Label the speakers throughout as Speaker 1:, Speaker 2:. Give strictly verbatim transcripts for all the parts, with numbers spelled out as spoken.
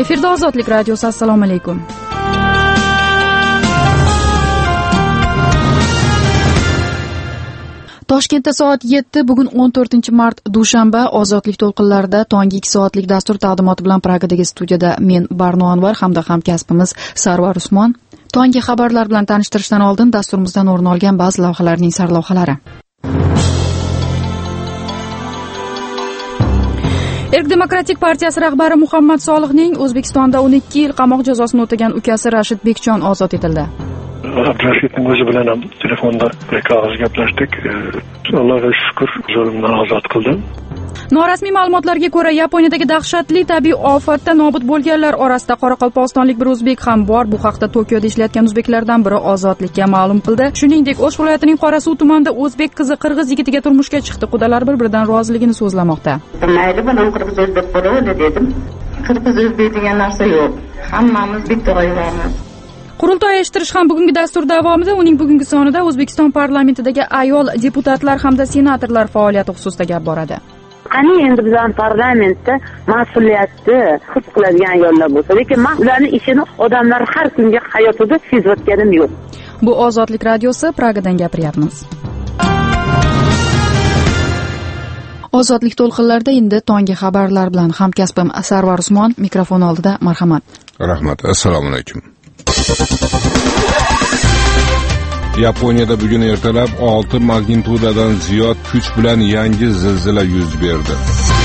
Speaker 1: Efirda Ozodlik radiosi. Assalomu alaykum. Toshkentda soat yetti, bugun o'n to'rtinchi mart dushanba. Ozodlik to'lqinlarida tonggi ikki soatlik dastur taqdimoti bilan Pragadagi studiyada men Barno Anvar hamda hamkasbimiz Sarvar Usmon. Tonggi xabarlar bilan tanishtirishdan oldin dasturimizdan o'rin olgan ba'zi lavhalarning sarlavhalari. Erk Demokratik partiyasi rahbari Muhammad Solihning O'zbekistonda o'n ikki yil qamoq jazosini o'tagan ukasi Rashid Bekjon ozod etildi.
Speaker 2: Abdurashidning o'zi bilan ham telefonda bir-ikki gaplashdik. Allohga shukr, zulmdan ozod qildi.
Speaker 1: Norasmiy ma'lumotlarga ko'ra, Yaponiyadagi dahshatli tabiiy ofatda nobud bo'lganlar orasida qoraqalpog'istonlik bir o'zbek ham bor. Bu haqda Tokioda ishlayotgan o'zbeklardan biri ozodlikka ma'lum qildi. Shuningdek, O'sh viloyatining Qorasuv tumanida o'zbek qizi qirg'iz yigitiga turmushga chiqdi. Qudalar bir-biridan roziligini so'zlamoqda.
Speaker 3: Mayli, bunam qirg'iz o'zbek bo'laverdi dedim. Qirg'iz o'zbek degan narsa yo'q. Hammamiz bitta oilamiz.
Speaker 1: Qurultoy eshittirish ham bugungi dastur davomida. Uning bugungi sonida O'zbekiston parlamentidagi ayol deputatlar hamda senatorlar faoliyati xususida gap boradi.
Speaker 4: Qani endi bizning parlamentda mas'uliyatni his qiladigan ayollar bo'lsa, lekin men ularning ishini odamlar har kungi hayotida sezayotganim yo'q.
Speaker 1: Bu Ozodlik radiosi, Pragadan gapiryapmiz. Ozodlik to'lqinlarida endi tonggi xabarlar bilan hamkasbim Sarvar Usmon mikrofon oldida. Marhamat.
Speaker 5: Rahmat. Assalomu alaykum. Yaponiyada bugun ertalab olti magnitudadan ziyod kuch bilan yangi zilzila yuz berdi.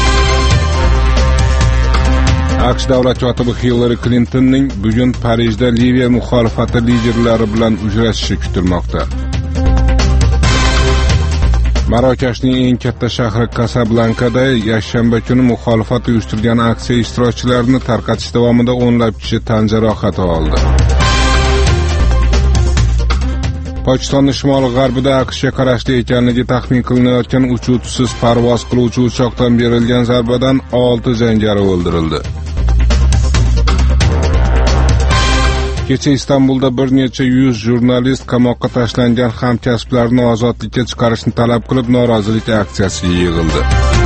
Speaker 5: AQSh davlat kotibi Hillary Clintonning bugun Parijda Liviya muxolifati liderlari bilan uchrashishi kutilmoqda. Marokashning eng katta shahri Kasablankada yakshanba kuni muxolifat uyushtirgan aksiya ishtirokchilarini tarqatish davomida o'nlab kishi tan jarohati oldi. Pokistonning shimoli-g'arbida AQShga qarashli ekanligi taxmin qilinayotgan uchuvchisiz parvoz qiluvchi uchoqdan berilgan zarbadan olti jangari o'ldirildi. Kecha Istanbulda bir necha yuz jurnalist qamoqqa tashlangan hamkasblarini ozodlikka chiqarishni talab qilib norozilik aksiyasiga yig'ildi.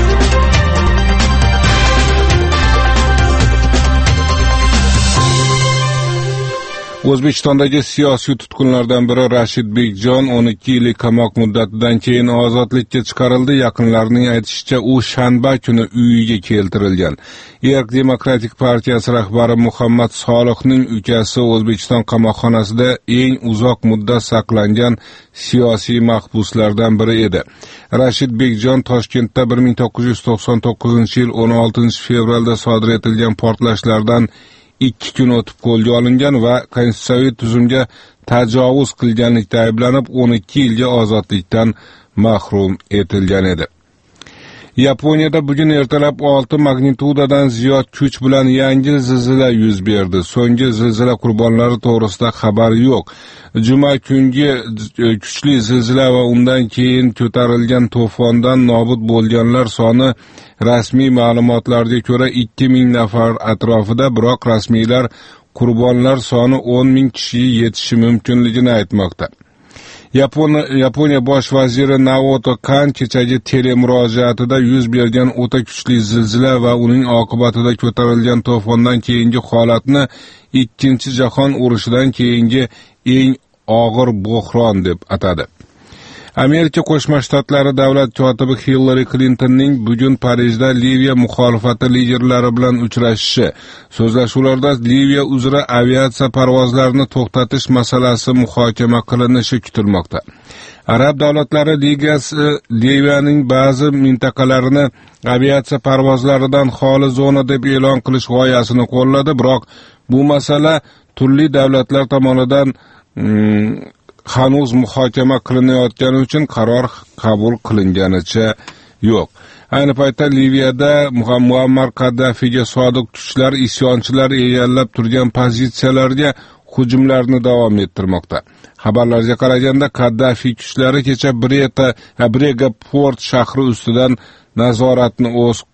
Speaker 5: O'zbekistondagi siyosiy tutqunlardan biri Rashid Bekjon o'n ikki yillik qamoq muddatidan keyin ozodlikka chiqarildi. Yaqinlarining aytishicha, u shanba kuni uyiga keltirilgan. Erk Demokratik partiyasi rahbari Muhammad Solihning ukasi O'zbekiston qamoqxonasida eng uzoq muddat saqlangan siyosiy mahbuslardan biri edi. Rashid Bekjon Toshkentda bir ming to'qqiz yuz to'qson to'qqizinchi yil o'n oltinchi fevralda sodir etilgan portlashlardan ikki kun o'tib qo'lga olingan va konstitutsiyaviy tuzumga tajovuz qilganlikda ayblanib o'n ikki yilga ozodlikdan mahrum etilgan edi. Yaponiyada bugun ertalab olti magnitudadan ziyod kuch bilan yangi zilzila yuz berdi. So'nggi zilzila qurbonlari to'g'risida xabar yo'q. Juma kungi kuchli zilzila va undan keyin ko'tarilgan to'fondan nobud bo'lganlar soni rasmiy ma'lumotlarga ko'ra ikki ming nafar atrofida, biroq rasmiylar qurbonlar soni o'n ming kishiga yetishi mumkinligini aytmoqda. Yaponiya, Yaponiya bosh vaziri Naoto Kan kechagi telemurojaatida yuz bergan o'ta kuchli zilzila va uning oqibatida ko'tarilgan to'fondan keyingi holatni ikkinchi jahon urushidan keyingi eng og'ir bo'hron deb atadi. Amerika Qo'shma Shtatlari davlat kotibi Hillary Clintonning bugun Parijda Liviya muxolifati liderlari bilan uchrashishi, so'zlashuvlarda Liviya uzra aviatsiya parvozlarini to'xtatish masalasi muhokama qilinishi kutilmoqda. Arab davlatlari ligasi Liviyaning ba'zi mintaqalarini aviatsiya parvozlaridan xoli zona deb e'lon qilish g'oyasini qo'lladi, biroq bu masala turli davlatlar tomonidan mm, hanuz muhokama qilinayotgani uchun qaror qabul qilinganicha yo'q. Ayni paytda Liviyada Muammar Qaddafiga sodiq kuchlar isyonchilar egallab turgan pozitsiyalarga hujumlarni davom ettirmoqda. Xabarlarga qaraganda Qaddafi kuchlari kecha Breta, Brega Port shahri ustidan nazoratni o'z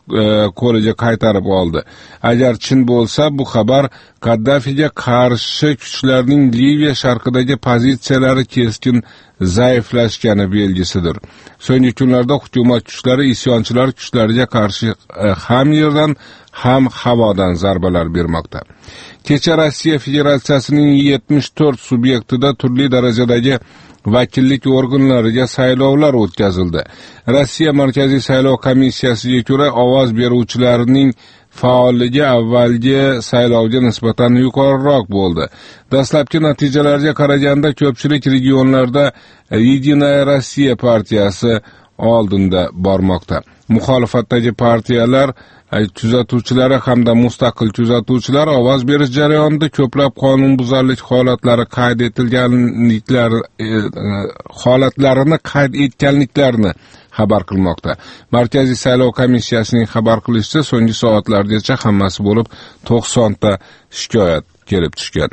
Speaker 5: qo'liga qaytarib oldi. Agar chin bo'lsa, bu xabar Kaddafiga qarshi kuchlarning Liviya sharqidagi pozitsiyalari keskin zaiflashgani belgisidir. So'nggi kunlarda hukumat kuchlari isyonchilar kuchlariga qarshi ham yerdan ham havodan zarbalar bermoqda. Kecha Rossiya Federatsiyasining yetmish to'rt subyektida turli darajadagi vakillik organlariga saylovlar o'tkazildi. Rossiya Markaziy saylov komissiyasiga ko'ra ovoz beruvchilarning faolligi avvalgi saylovga nisbatan yuqoriroq bo'ldi. Dastlabki natijalarga qaraganda ko'pchilik regionlarda Yedinaya Rossiya partiyasi oldinda bormoqda. Muxolifatdagi partiyalar kuzatuvchilari hamda mustaqil kuzatuvchilar ovoz berish jarayonida ko'plab qonunbuzarlik holatlari qayd etilganliklar holatlarini qayd etganliklarini xabar qilmoqda. Markaziy saylov komissiyasining xabar qilishicha, so'nggi soatlargacha hammasi bo'lib to'qson ta shikoyat kelib tushgan.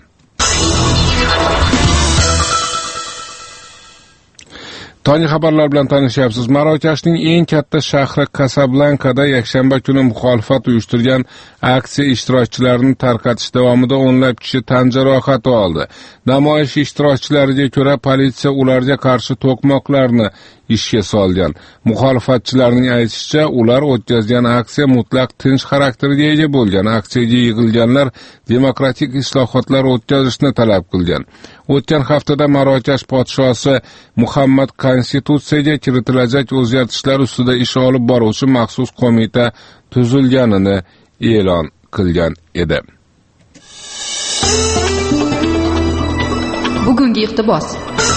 Speaker 5: Tonggi xabarlar bilan tanishyapsiz. Marokashning eng katta shahri Kasablankada yakshanba kuni muxolifat uyushtirgan aksiya ishtirokchilarini tarqatish davomida o'nlab kishi tan jarohati oldi. Namoyish ishtirokchilariga ko'ra, politsiya ularga qarshi to'qmoqlarni ishga solgan. Muxolifatchilarning aytishicha, ular o'tkazgan aksiya mutlaq tinch xarakterga ega bo'lgan. Aksiyaga yig'ilganlar demokratik islohotlar o'tkazishni talab qilgan. O'tgan haftada Marokash podshosi Muhammad konstitutsiyaga kiritilajak o'zgartishlar ustida ish olib boruvchi maxsus qo'mita tuzilganini e'lon qilgan edi.
Speaker 1: Bugungi iqtibos.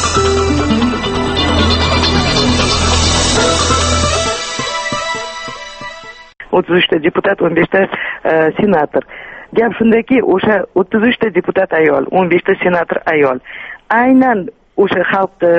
Speaker 6: o'ttiz uchta deputat, o'n beshta senator. Gap shundaki, o'sha o'ttiz uchta deputat ayol, o'n beshta senator ayol. Aynan o'sha xalqni,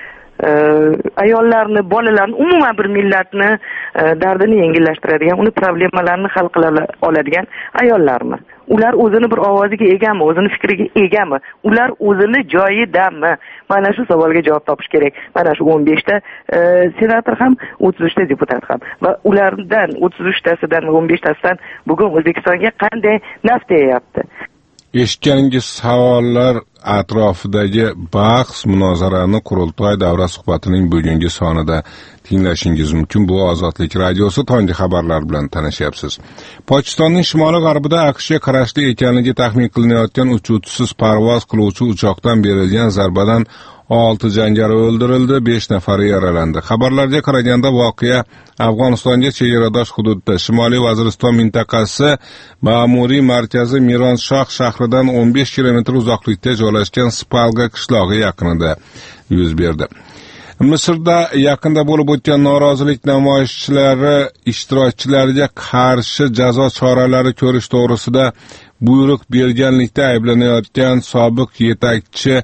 Speaker 6: ayollarni, bolalarni, umuman bir millatni dardini yengillashtiradigan, uni problemalarini hal qila oladigan ayollarmi? Ular o'zini bir ovoziga egami, o'zini fikriga egami? Ular o'zini joyidami? Mana shu savolga javob topish kerak. Mana shu o'n beshta senator ham, o'ttiz uchta deputat ham. Va ulardan o'ttiz uchtasidan va o'n beshtasidan bugun O'zbekistonga qanday naf teyapti?
Speaker 5: Eshitganingiz savollar atrofidagi bahs munozarani Qurultoy davra suhbatining bugungi sonida tinglashingiz mumkin. Bu Ozodlik radiosi. Tonggi xabarlar bilan tanishyapsiz. Pokistonning shimoli-g'arbida AQShga qarashli ekanligi taxmin qilinayotgan uchuvchisiz parvoz qiluvchi uchoqdan berilgan zarbadan olti jangari o'ldirildi, besh nafari yaralandi. Xabarlarga qaraganda voqea Afg'onistonga chegaradosh hududda, Shimoliy Vaziriston mintaqasi ma'muriy markazi Mironshoh shahridan o'n besh kilometr uzoqlikda joylashgan Spalga qishlog'i yaqinida yuz berdi. Misrda yaqinda bo'lib o'tgan norozilik namoyishchilari ishtirokchilariga qarshi jazo choralari ko'rish to'g'risida buyruq berganlikda ayblanayotgan sobiq yetakchi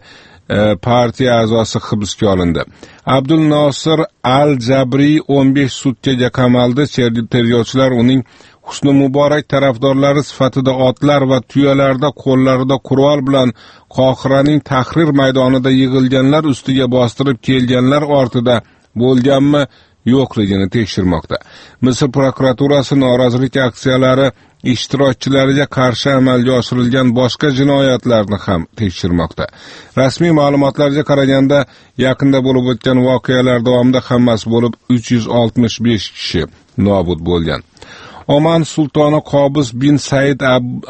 Speaker 5: partiya a'zosi hibsga olindi. Abdul Nosir Al-Jabriy o'n besh sutkaga qamaldi. Tergovchilar uning Husni Muborak tarafdorlari sifatida otlar va tuyalarda qo'llarida qurol bilan Qohiraning Tahrir maydonida yig'ilganlar ustiga bostirib kelganlar ortida bo'lganmi yo'qligini tekshirmoqda. Misr prokuraturasi norozilik aksiyalari ishtirokchilariga qarshi amalga oshirilgan boshqa jinoyatlarni ham tekshirmoqda. Rasmiy ma'lumotlarga qaraganda, yaqinda bo'lib o'tgan voqealar davomida hammasi bo'lib uch yuz oltmish besh kishi nobud bo'lgan. Oman sultoni Qobiz bin Said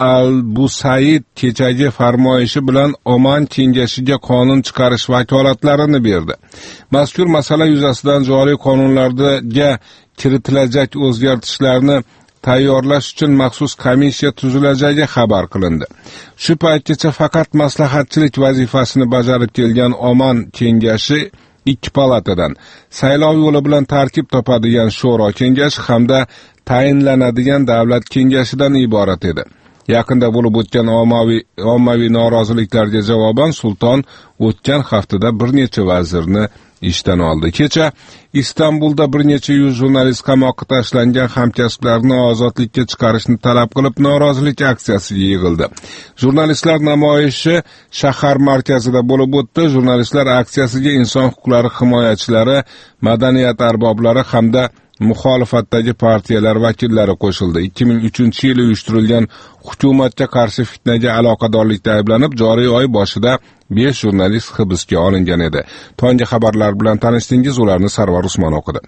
Speaker 5: al-Busaid kechagi farmoyishi bilan Oman kengashiga qonun chiqarish vakolatlarini berdi. Mazkur masala yuzasidan joriy qonunlarga kiritilajak o'zgartishlarni tayyorlash uchun maxsus komissiya tuzilajagi xabar qilindi. Shu paytgacha faqat maslahatchilik vazifasini bajarib kelgan Oman kengashi ikki palatadan saylov yo'li bilan tarkib topadigan shuro kengashi hamda tayinlanadigan davlat kengashidan iborat edi. Yaqinda bo'lib o'tgan ommaviy ommaviy noroziliklarga javoban sulton o'tgan haftada bir necha vazirni ishdan oldi. Kecha Istanbulda bir necha yuz jurnalist qamoqqa tashlangan hamkasblarini ozodlikka chiqarishni talab qilib norozilik aksiyasiga yig'ildi. Jurnalistlar namoyishi shahar markazida bo'lib o'tdi. Jurnalistlar aksiyasiga inson huquqlari himoyachilari, madaniyat arboblari hamda muxolifatdagi partiyalar vakillari qo'shildi. ikki ming uchinchi yili uyushtirilgan hukumatga qarshi fitnaga aloqadorlikda ayblanib, joriy oy boshida besh jurnalist hibsga olingan edi. Tonggi xabarlar bilan tanishdingiz, ularni Sarvar Usmon o'qidi.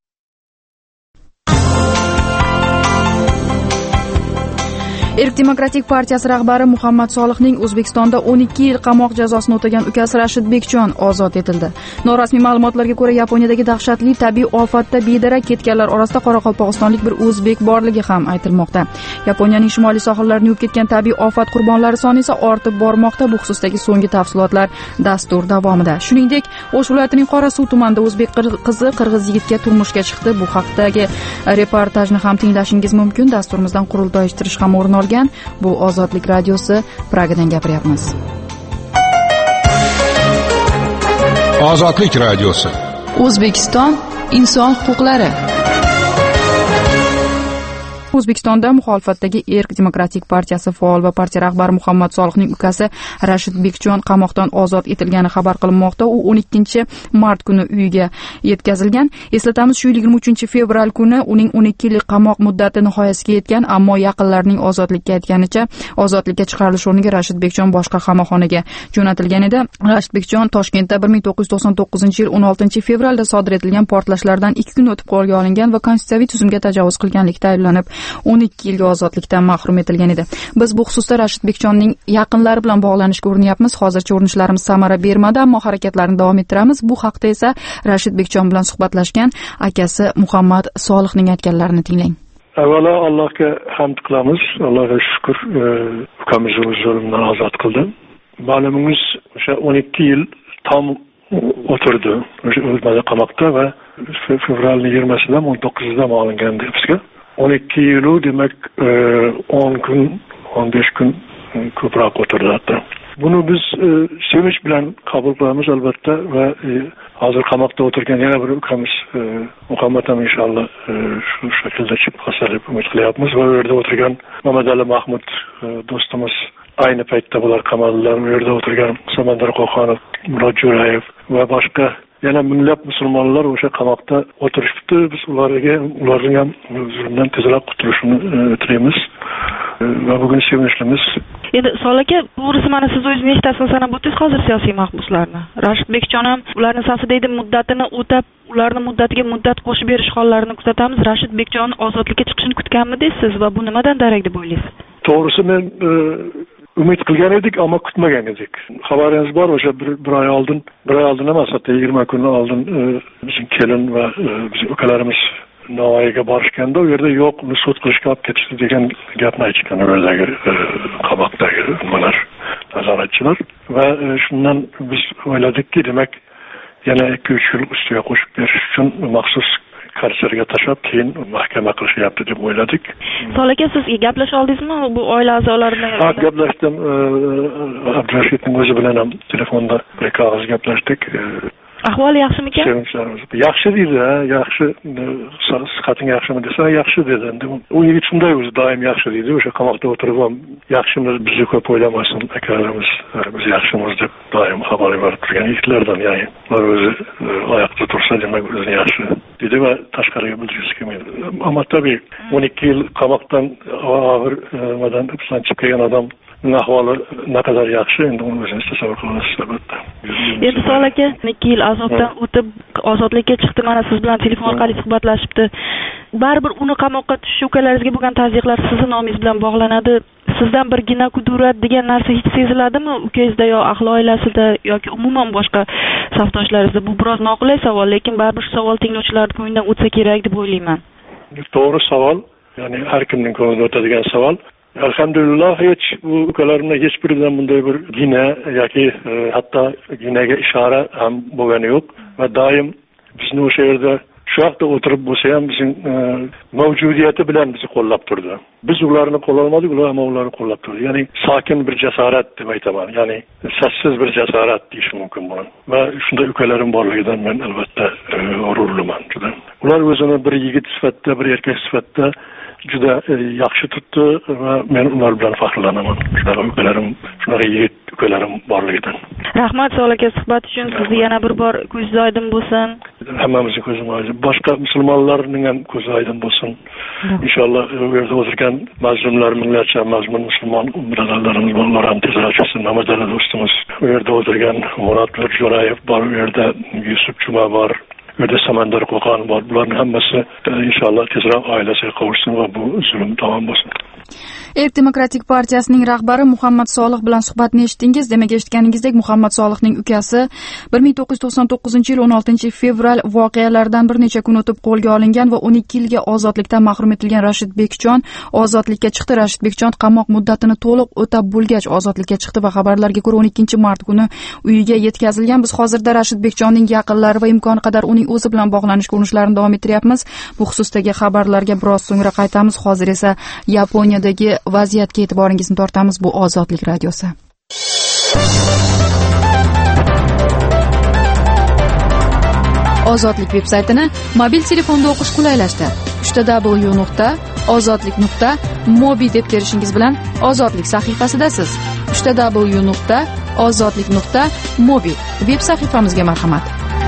Speaker 1: Erk Demokratik partiyasi rahbari Muhammad Solihning O'zbekistonda o'n ikki yil qamoq jazosini o'tagan ukasi Rashid Bekjon ozod etildi. Norasmiy ma'lumotlarga ko'ra, Yaponiyadagi dahshatli tabiiy ofatda bedarak ketganlar orasida qoraqalpog'istonlik bir o'zbek borligi ham aytilmoqda. Yaponiyaning shimoliy sohillarini yuvib ketgan tabiiy ofat qurbonlari soni esa ortib bormoqda. Bu xususdagi so'nggi tafsilotlar dastur davomida. Shuningdek, O'sh viloyatining Qorasuv tumanida o'zbek qizi qirg'iz yigitga turmushga chiqdi. Bu haqdagi reportajni ham tinglashingiz mumkin. Dasturimizdan qurultoyishtirish ham o'rin olgan. Bu Ozodlik radiosi, Pragadan gapiryapmiz.
Speaker 5: Ozodlik radiosi.
Speaker 1: O'zbekiston inson huquqlari. O'zbekistonda muxolifatdagi Erk Demokratik partiyasi faol va partiya rahbari Muhammad Solihning ukasi Rashid Bekjon qamoqdan ozod etilgani xabar qilinmoqda. U o'n ikkinchi mart kuni uyiga yetkazilgan. Eslatamiz, shu yil yigirma uchinchi fevral kuni uning o'n ikki yillik qamoq muddati nihoyasiga yetgan, ammo yaqinlarining ozodlikka aytganicha ozodlikka chiqarilish o'rniga Rashid Bekjon boshqa qamoqxonaga jo'natilgan edi. Rashid Bekjon Toshkentda bir ming to'qqiz yuz to'qson to'qqizinchi yil o'n oltinchi fevralda sodir etilgan portlashlardan ikki kun o'tib qo'lga olingan va konstitutsiyaviy tuzumga tajovuz qilganlikda ayblanib o'n ikki yilga ozodlikdan mahrum etilgan edi. Biz bu xususda Rashid Bekjonning yaqinlari bilan bog'lanishga urinyapmiz. Hozircha urinishlarimiz samara bermadi, ammo harakatlarni davom ettiramiz. Bu haqda esa Rashid Bekjon bilan suhbatlashgan akasi Muhammad Solihning aytganlarini tinglang.
Speaker 2: Avvalo Allohga hamd qilamiz. Allohga shukr, ukamizni zulmdan ozod qildi. Ma'lumingiz, o'sha o'n ikki yil tam o'tirdi. O'sha o'lmada qamoqda va fevralning yigirmasidan o'n to'qqizida olingandi hibsga. o'n ikki yilu demak o'n kun, o'n besh kun ko'proq o'tirdi hatto. Buni biz e, sevinch bilan qabul qilamiz albatta va e, hozir qamoqda o'tirgan yana bir ukamiz e, Muhammad ham inshaalloh e, shu shaklda chiqib qolsa deb umid qilyapmiz va u yerda o'tirgan Mamadali Mahmud e, do'stimiz ayni paytda bular qamaldilar. U yerda o'tirgan Samandar Qo'qonov, Murod Jo'rayev va boshqa yana minglab musulmonlar o'sha qamoqda o'tirishibdi. Biz ularga ularning ham zulmdan tezroq qutulishini tilaymiz va bugun sevinchlimiz.
Speaker 7: Endi Solih aka, to'g'risi mana siz o'zingiz nechtasini sanab o'tdingiz hozir siyosiy mahbuslarni. Rashid Bekjon ham ularning safida edi, muddatini o'tab, ularning muddatiga muddat qo'shib berish hollarini kuzatamiz. Rashid Bekjon ozodlikka chiqishini kutganmi deysiz va bu nimadan darak deb o'ylaysiz?
Speaker 2: To'g'risi men umid qilgan edik, ammo kutmagan edik. Xabaringiz bor, o'sha bir, bir oy oldin, bir oy oldin emas, hatto yigirma kun oldin bizim kelin va bizim ukalarimiz Navoiyga borishganda u yerda yo'q, uni sud qilishga olib ketishdi degan gapni aytgan u yerdagi qamoqdagi nimalar, nazoratchilar va shundan biz o'yladikki, demak yana ikki uch yil ustiga qo'shib berish uchun maxsus karserga tashlab keyin mahkama qilishyapti deb o'yladik.
Speaker 7: Solih aka, siz gaplasha oldingizmi bu oila a'zolarini?
Speaker 2: Ha, gaplashdim. Abdurashidning o'zi bilan ham telefonda bir qog'oz gaplashdik.
Speaker 7: Ahvoli yaxshimikan?
Speaker 2: Yaxshi deydi, yaxshi. Sihating yaxshimi desa, yaxshi dedi. Endi u yigit shunday o'zi doim yaxshi deydi. O'sha qamoqda o'tirib ham yaxshimiz, bizni ko'p o'ylamasin, akalarimiz biz yaxshimiz deb doim xabar berib turgan yigitlardan, ya'ni ular o'zi oyoqda tursa, demak o'zini yaxshi dedi va tashqariga bildirgisi kelmaydi. Ammo tabii o'n ikki yil qamoqdan og'ir nimadan hibsdan chiqib kelgan odam ahvoli naqadar yaxshi, endi uni o'zingiz tasavvur qilasiz albatta.
Speaker 7: Endi Solih aka, ikki yil azobdan o'tib ozodlikka chiqdi, mana siz bilan telefon orqali suhbatlashibdi. Baribir uni qamoqqa tushish, ukalaringizga bo'lgan tazyiqlar sizni nomingiz bilan bog'lanadi. Sizdan bir ginakudurat degan narsa hech seziladimi ukangizda yo ahli oilasida yoki umuman boshqa safdoshlaringizda? Bu biroz noqulay savol, lekin baribir shu savol tinglovchilarning ko'nglidan o'tsa kerak deb o'ylayman.
Speaker 2: To'g'ri savol, ya'ni har kimning ko'nglidan o'tadigan savol. Alhamdulillah hech bu ukalarimda hech biridan bunday bir gina yoki e, hatto ginaga ishora ham bo'lgani yo'q va doim bizni o'sha yerda shu yoqda o'tirib bo'lsa ham bizning e, mavjudiyati bilan bizni qo'llab turdi. Biz ularni qo'llolmadik, ular ham ularni qo'llab turdi. Ya'ni sokin bir jasorat deb aytaman. Ya'ni sassiz bir jasorat deyish mumkin buni. Va shunday ukalarim borligidan men albatta e, g'ururliman juda. Ular o'zini bir yigit sifatida, bir erkak sifatida juda e, yaxshi tutdi va men ular bilan faxrlanaman. Shunaqa ukalarim, shunaqa yigit ukalarim borligidan.
Speaker 7: Rahmat Solih aka, suhbat uchun. Sizni yana bir bor ko'zingiz oydin bo'lsin.
Speaker 2: Hammamizning ko'zimiz oydin. boshqa musulmonlarning ham ko'zi aydin bo'lsin. Inshaalloh u yerda o'tirgan mazlumlar, minglarcha mazlum musulmon birodarlarimiz bor, ham tezroq chiqsin. Namazali do'stimiz, u yerda o'tirgan Murod Jo'rayev bor, u yerda Yusuf Juma bor, u yerda Samandar Qo'qon bor. Bularning hammasi inshaalloh tezroq oilasiga qavuşsin va bu zulm tamom bo'lsin.
Speaker 1: Erk Demokratik partiyasining rahbari Muhammad Solih bilan suhbatni eshitdingiz. Demak, eshitganingizdek, Muhammad Solihning ukasi bir ming to'qqiz yuz to'qson to'qqizinchi yil o'n oltinchi fevral voqealaridan bir necha kun o'tib qo'lga olingan va o'n ikki yilga ozodlikdan mahrum etilgan Rashid Bekjon ozodlikka chiqdi. Rashid Bekjon qamoq muddatini to'liq o'tab bo'lgach ozodlikka chiqdi va xabarlarga ko'ra o'n ikkinchi mart kuni uyiga yetkazilgan. Biz hozirda Rashid Bekjonning yaqinlari va imkoni qadar uning o'zi bilan bog'lanishga urinishlarni davom ettiryapmiz. Bu xususdagi xabarlarga biroz so'ngra qaytamiz. Hozir esa Yaponiyadagi vaziyatga e'tiboringizni tortamiz. Bu Ozodlik radiosi. Ozodlik veb-saytini mobil telefonda o'qish qulaylashdi. uch w nuqta ozodlik nuqta mobi deb terishingiz bilan Ozodlik sahifasidasiz. uch w nuqta ozodlik nuqta mobi veb sahifamizga marhamat.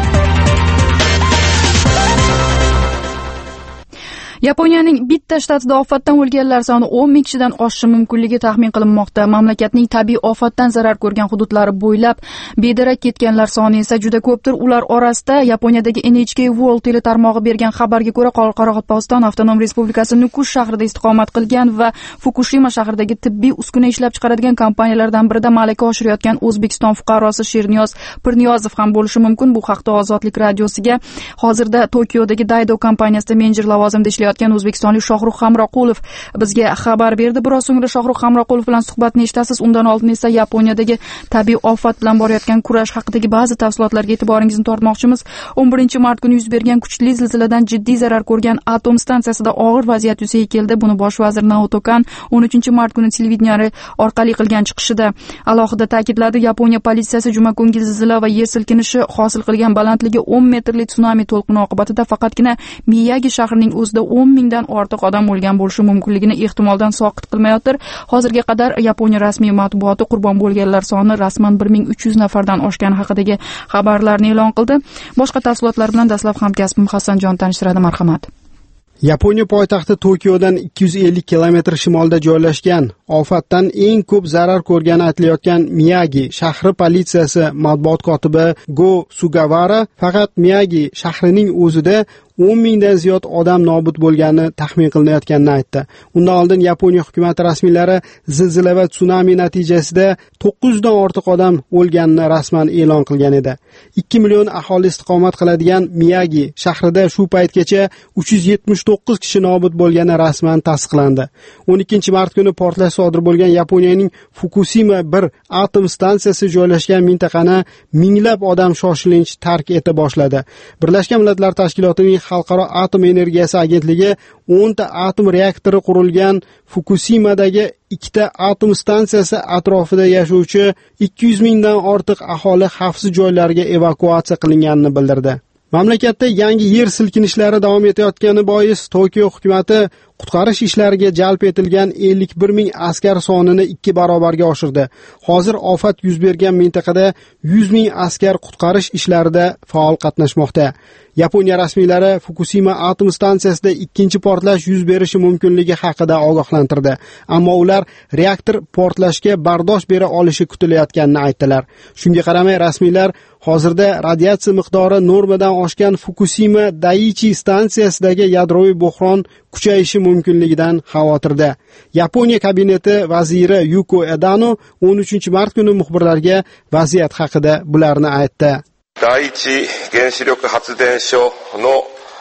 Speaker 1: Yaponiyaning bitta shtatida ofatdan o'lganlar soni o'n ming kishidan oshishi mumkinligi taxmin qilinmoqda. Mamlakatning tabiiy ofatdan zarar ko'rgan hududlari bo'ylab bedarak ketganlar soni esa juda ko'pdir. Ular orasida Yaponiyadagi N H K World teletarmog'i bergan xabarga ko'ra, Qoraqalpog'iston Avtonom Respublikasi Nukus shahrida istiqomat qilgan va Fukushima shahridagi tibbiy uskuna ishlab chiqaradigan kompaniyalardan birida malaka oshirayotgan O'zbekiston fuqarosi Sherniyoz Pirniyozov ham bo'lishi mumkin. Bu haqda Ozodlik radiosiga hozirda Tokiodagi Daido kompaniyasida menejer lavozimida ishlayotgan o'zbekistonlik Shohruh Hamroqulov bizga xabar berdi. Biroz so'ngra Shohruh Hamroqulov bilan suhbatni eshitasiz. Undan oldin esa Yaponiyadagi tabiiy ofat bilan borayotgan kurash haqidagi ba'zi tafsilotlarga e'tiboringizni tortmoqchimiz. o'n birinchi mart kuni yuz bergan kuchli zilziladan jiddiy zarar ko'rgan atom stansiyasida og'ir vaziyat yuzaga keldi. Buni bosh vazir Naoto Kan o'n uchinchi mart kuni televideniyari orqali qilgan chiqishida alohida ta'kidladi. Yaponiya politsiyasi juma kungi zilzila va yer silkinishi hosil qilgan balandligi o'n metrli tsunami to'lqini oqibatida faqatgina Miyagi shahrining o'zida o'n mingdan ortiq odam o'lgan bo'lishi mumkinligini ehtimoldan soqit qilmayotir. Hozirga qadar Yaponiya rasmiy matbuoti qurbon bo'lganlar soni rasman bir ming uch yuz nafardan oshgani haqidagi xabarlarni e'lon qildi. Boshqa tafsilotlar bilan dastlab hamkasbim Hasanjon tanishtiradi. Marhamat.
Speaker 8: Yaponiya poytaxti Tokiodan ikki yuz ellik kilometr shimolda joylashgan, ofatdan eng ko'p zarar ko'rgani aytilayotgan Miyagi shahri politsiyasi matbuot kotibi Go Sugawara faqat Miyagi shahrining o'zida o'n mingdan ziyod odam nobud bo'lgani taxmin qilinayotganini aytdi. Undan oldin Yaponiya hukumati rasmiylari zilzila va tsunami natijasida to'qqiz yuzdan ortiq odam o'lganini rasman e'lon qilgan edi. ikki million aholi istiqomat qiladigan Miyagi shahrida shu paytgacha uch yuz yetmish to'qqiz kishi nobud bo'lgani rasman tasdiqlandi. o'n ikkinchi mart kuni portlash sodir bo'lgan Yaponiyaning Fukushima bir atom stansiyasi joylashgan mintaqani minglab odam shoshilinch tark eta boshladi. Birlashgan Millatlar Tashkilotining Xalqaro atom energiyasi agentligi o'nta atom reaktori qurilgan Fukushimadagi ikkita atom stansiyasi atrofida yashovchi ikki yuz mingdan ortiq aholi xavfsiz joylarga evakuatsiya qilinganini bildirdi. Mamlakatda yangi yer silkinishlari davom etayotgani bois Tokio hukumatı qutqarish ishlariga jalb etilgan ellik bir ming askar sonini ikki barobarga oshirdi. Hozir ofat yuz bergan mintaqada yuz ming askar qutqarish ishlarida faol qatnashmoqda. Yaponiya rasmiylari Fukushima atom stansiyasida ikkinchi portlash yuz berishi mumkinligi haqida ogohlantirdi. Ammo ular reaktor portlashga bardosh bera olishi kutilayotganini aytdilar. Shunga qaramay rasmiylar hozirda radiatsiya miqdori normadan oshgan Fukushima Daiichi stansiyasidagi yadroviy bo'hron kuchayishi mumkinligidan xavotirda. Yaponiya kabineti vaziri Yuko Edano o'n uchinchi mart kuni muxbirlarga vaziyat haqida bularni aytdi.
Speaker 9: Daiichi genshiroku hatsudensho no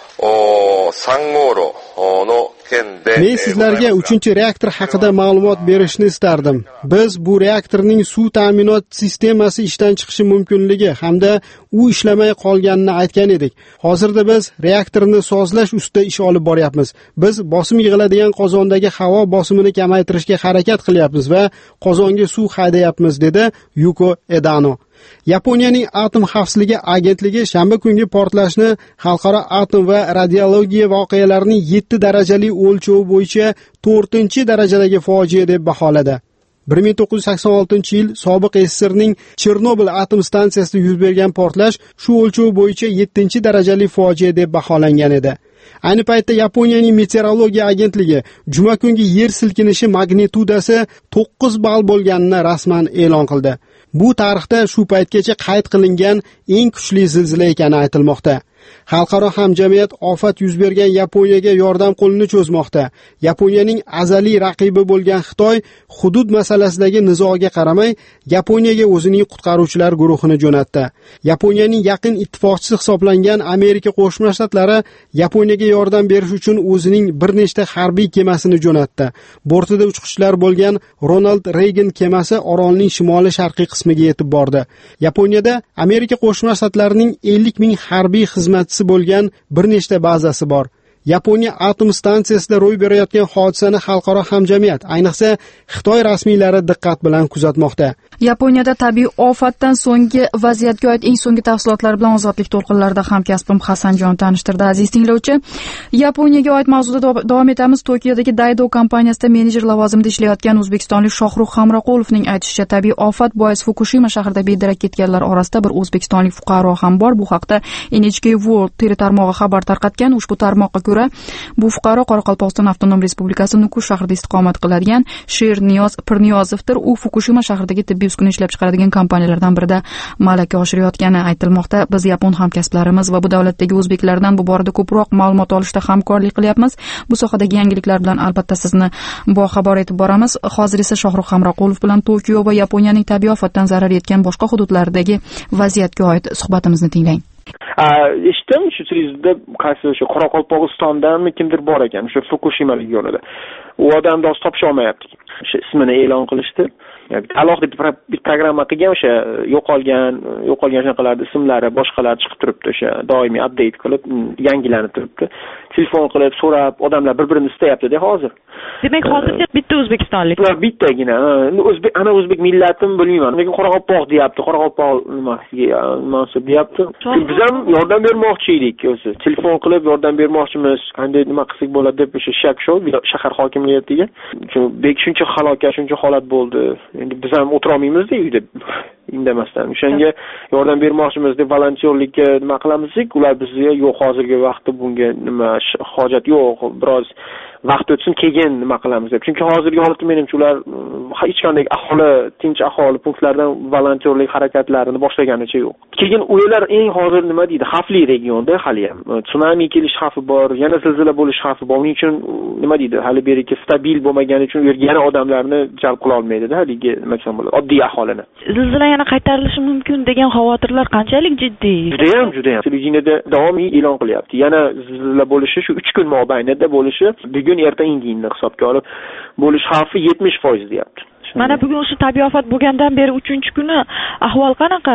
Speaker 9: san goro no
Speaker 8: Men sizlarga uchinchi reaktor haqida ma'lumot berishni istardim. Biz bu reaktorning suv ta'minot sistemasi ishdan chiqishi mumkinligi hamda u ishlamay qolganini aytgan edik. Hozirda biz reaktorni sozlash ustida ish olib boryapmiz. Biz bosim yig'iladigan qozondagi havo bosimini kamaytirishga harakat qilyapmiz va qozonga suv haydayapmiz, dedi Yuko Edano. Yaponiyaning atom xavfsizligi agentligi shanba kungi portlashni xalqaro atom va radiologiya voqealarining yetti darajali o'lchovi bo'yicha to'rtinchi darajadagi fojia deb baholadi. bir ming to'qqiz yuz sakson oltinchi yil sobiq S S S Rning Chernobil atom stansiyasida yuz bergan portlash shu o'lchov bo'yicha yettinchi darajali fojia deb baholangan edi. Ayni paytda Yaponiyaning meteorologiya agentligi juma kungi yer silkinishi magnitudasi to'qqiz ball bo'lganini rasman e'lon qildi. Bu tarixda shu paytgacha qayd qilingan eng kuchli zilzila ekani aytilmoqda. Xalqaro hamjamiyat ofat yuz bergan Yaponiyaga yordam qo'lini cho'zmoqda. Yaponiyaning azaliy raqibi bo'lgan Xitoy hudud masalasidagi nizoga qaramay Yaponiyaga o'zining qutqaruvchilar guruhini jo'natdi. Yaponiyaning yaqin ittifoqchisi hisoblangan Amerika Qo'shma Shtatlari Yaponiyaga yordam berish uchun o'zining bir nechta harbiy kemasini jo'natdi. Bortida uchquchlar bo'lgan Ronald Reagan kemasi orolning shimoliy sharqiy qismiga yetib bordi. Yaponiyada Amerika Qo'shma Shtatlarining ellik ming harbiy xizmatchisi bo'lgan bir nechta bazasi bor. Yaponiya atom stansiyasida ro'y berayotgan hodisani xalqaro hamjamiyat, ayniqsa Xitoy rasmiylari diqqat bilan kuzatmoqda.
Speaker 1: Yaponiyada tabiiy ofatdan so'nggi vaziyatga oid eng so'nggi tafsilotlar bilan ozodlik to'lqinlarida hamkasbim Hasanjon tanishtirdi. Aziz tinglovchi, Yaponiyaga oid mavzuda davom etamiz. Tokiodagi Daido kompaniyasida menejer lavozimida ishlayotgan o'zbekistonlik Shohruh Hamroqulovning aytishicha, tabiiy ofat bois Fukushima shahrida bedarak ketganlar orasida bir o'zbekistonlik fuqaro ham bor. Bu haqda N H K World teletarmog'i xabar tarqatgan. Ushbu tarmoqqa ko'ra, bu fuqaro Qoraqalpog'iston avtonom respublikasi Nukus shahrida istiqomat qiladigan Sherniyoz Pirniyozovdir. U Fukushima shahridagi tibbiy uskuna ishlab chiqaradigan kompaniyalardan birida malaka oshirayotgani aytilmoqda. Biz yapon hamkasblarimiz va bu davlatdagi o'zbeklardan bu borada ko'proq ma'lumot olishda hamkorlik qilyapmiz. Bu sohadagi yangiliklar bilan albatta sizni boxabar etib boramiz. Hozir esa Shohruh Hamroqulov bilan Tokio va Yaponiyaning tabiiy ofatdan zarar yetgan boshqa hududlardagi vaziyatga oid suhbatimizni tinglang.
Speaker 10: Eshitdim, shu televizorda qaysi o'sha Qoraqalpog'istondanmi kimdir bor ekan, o'sha Fukushimalik yo'lida. U odamni hozir topisha olmayapti. O'sha ismini e'lon qilishdi. Alohida bir programma qilgan, o'sha yo'qolgan, yo'qolgan shunaqalarning ismlari, boshqalar chiqib turibdi, o'sha doimiy update qilib, yangilanib turibdi. Telefon qilib so'rab, odamlar bir-birini istayapti-da hozir.
Speaker 7: Demak, hozircha bitta o'zbekistonlik.
Speaker 10: Bittagina. O'zbek, ana o'zbek millatini bilmayman. Lekin Qoraqalpoq deyapti, Qoraqalpoq nimasiga munosib deyapti. Biz ham yordam bermoqchi edik o'zi. Telefon qilib yordam bermoqchimiz, qanday nima qilsak bo'ladi deb o'sha shak shu shahar hokimiyatiga. Chunki shuncha halokat, shuncha holat bo'ldi. Endi biz ham o'tira olmaymiz-da uyda indamasdan. O'shanga yordam bermoqchimiz deb volontyorlikka nima qilamiz-ku, ular bizga yo'q, hozirgi vaqtda bunga nima hojat yo'q, biroz vaqt o'tsin keyin nima qilamiz deb. Chunki hozirgi holatda menimcha ular hech qanday aholi, tinch aholi punktlardan volontyorlik harakatlarini boshlaganicha yo'q. Keyin ular eng hozir nima deydi, xavfli regionda hali ham tsunami kelish xavfi bor, yana zilzila bo'lish xavfi bor. Uning uchun nima deydi, hali beriki stabil bo'lmagani uchun yana odamlarni jalb qila olmaydi-da, haligi nima desam bo'ladi, oddiy aholini.
Speaker 7: Zilzila yana qaytarilishi mumkin degan xavotirlar qanchalik jiddiy?
Speaker 10: Juda ham, juda ham. Televideniyada davomiy e'lon qilyapti. Yana zilzila bo'lishi shu uch kun mobaynida bo'lishi, bugun erta indinni hisobga olib bo'lish xavfi yetmish foiz deyapti.
Speaker 7: Mana bugun shu tabiiy ofat bo'lgandan beri uchinchi kuni ahvol qanaqa?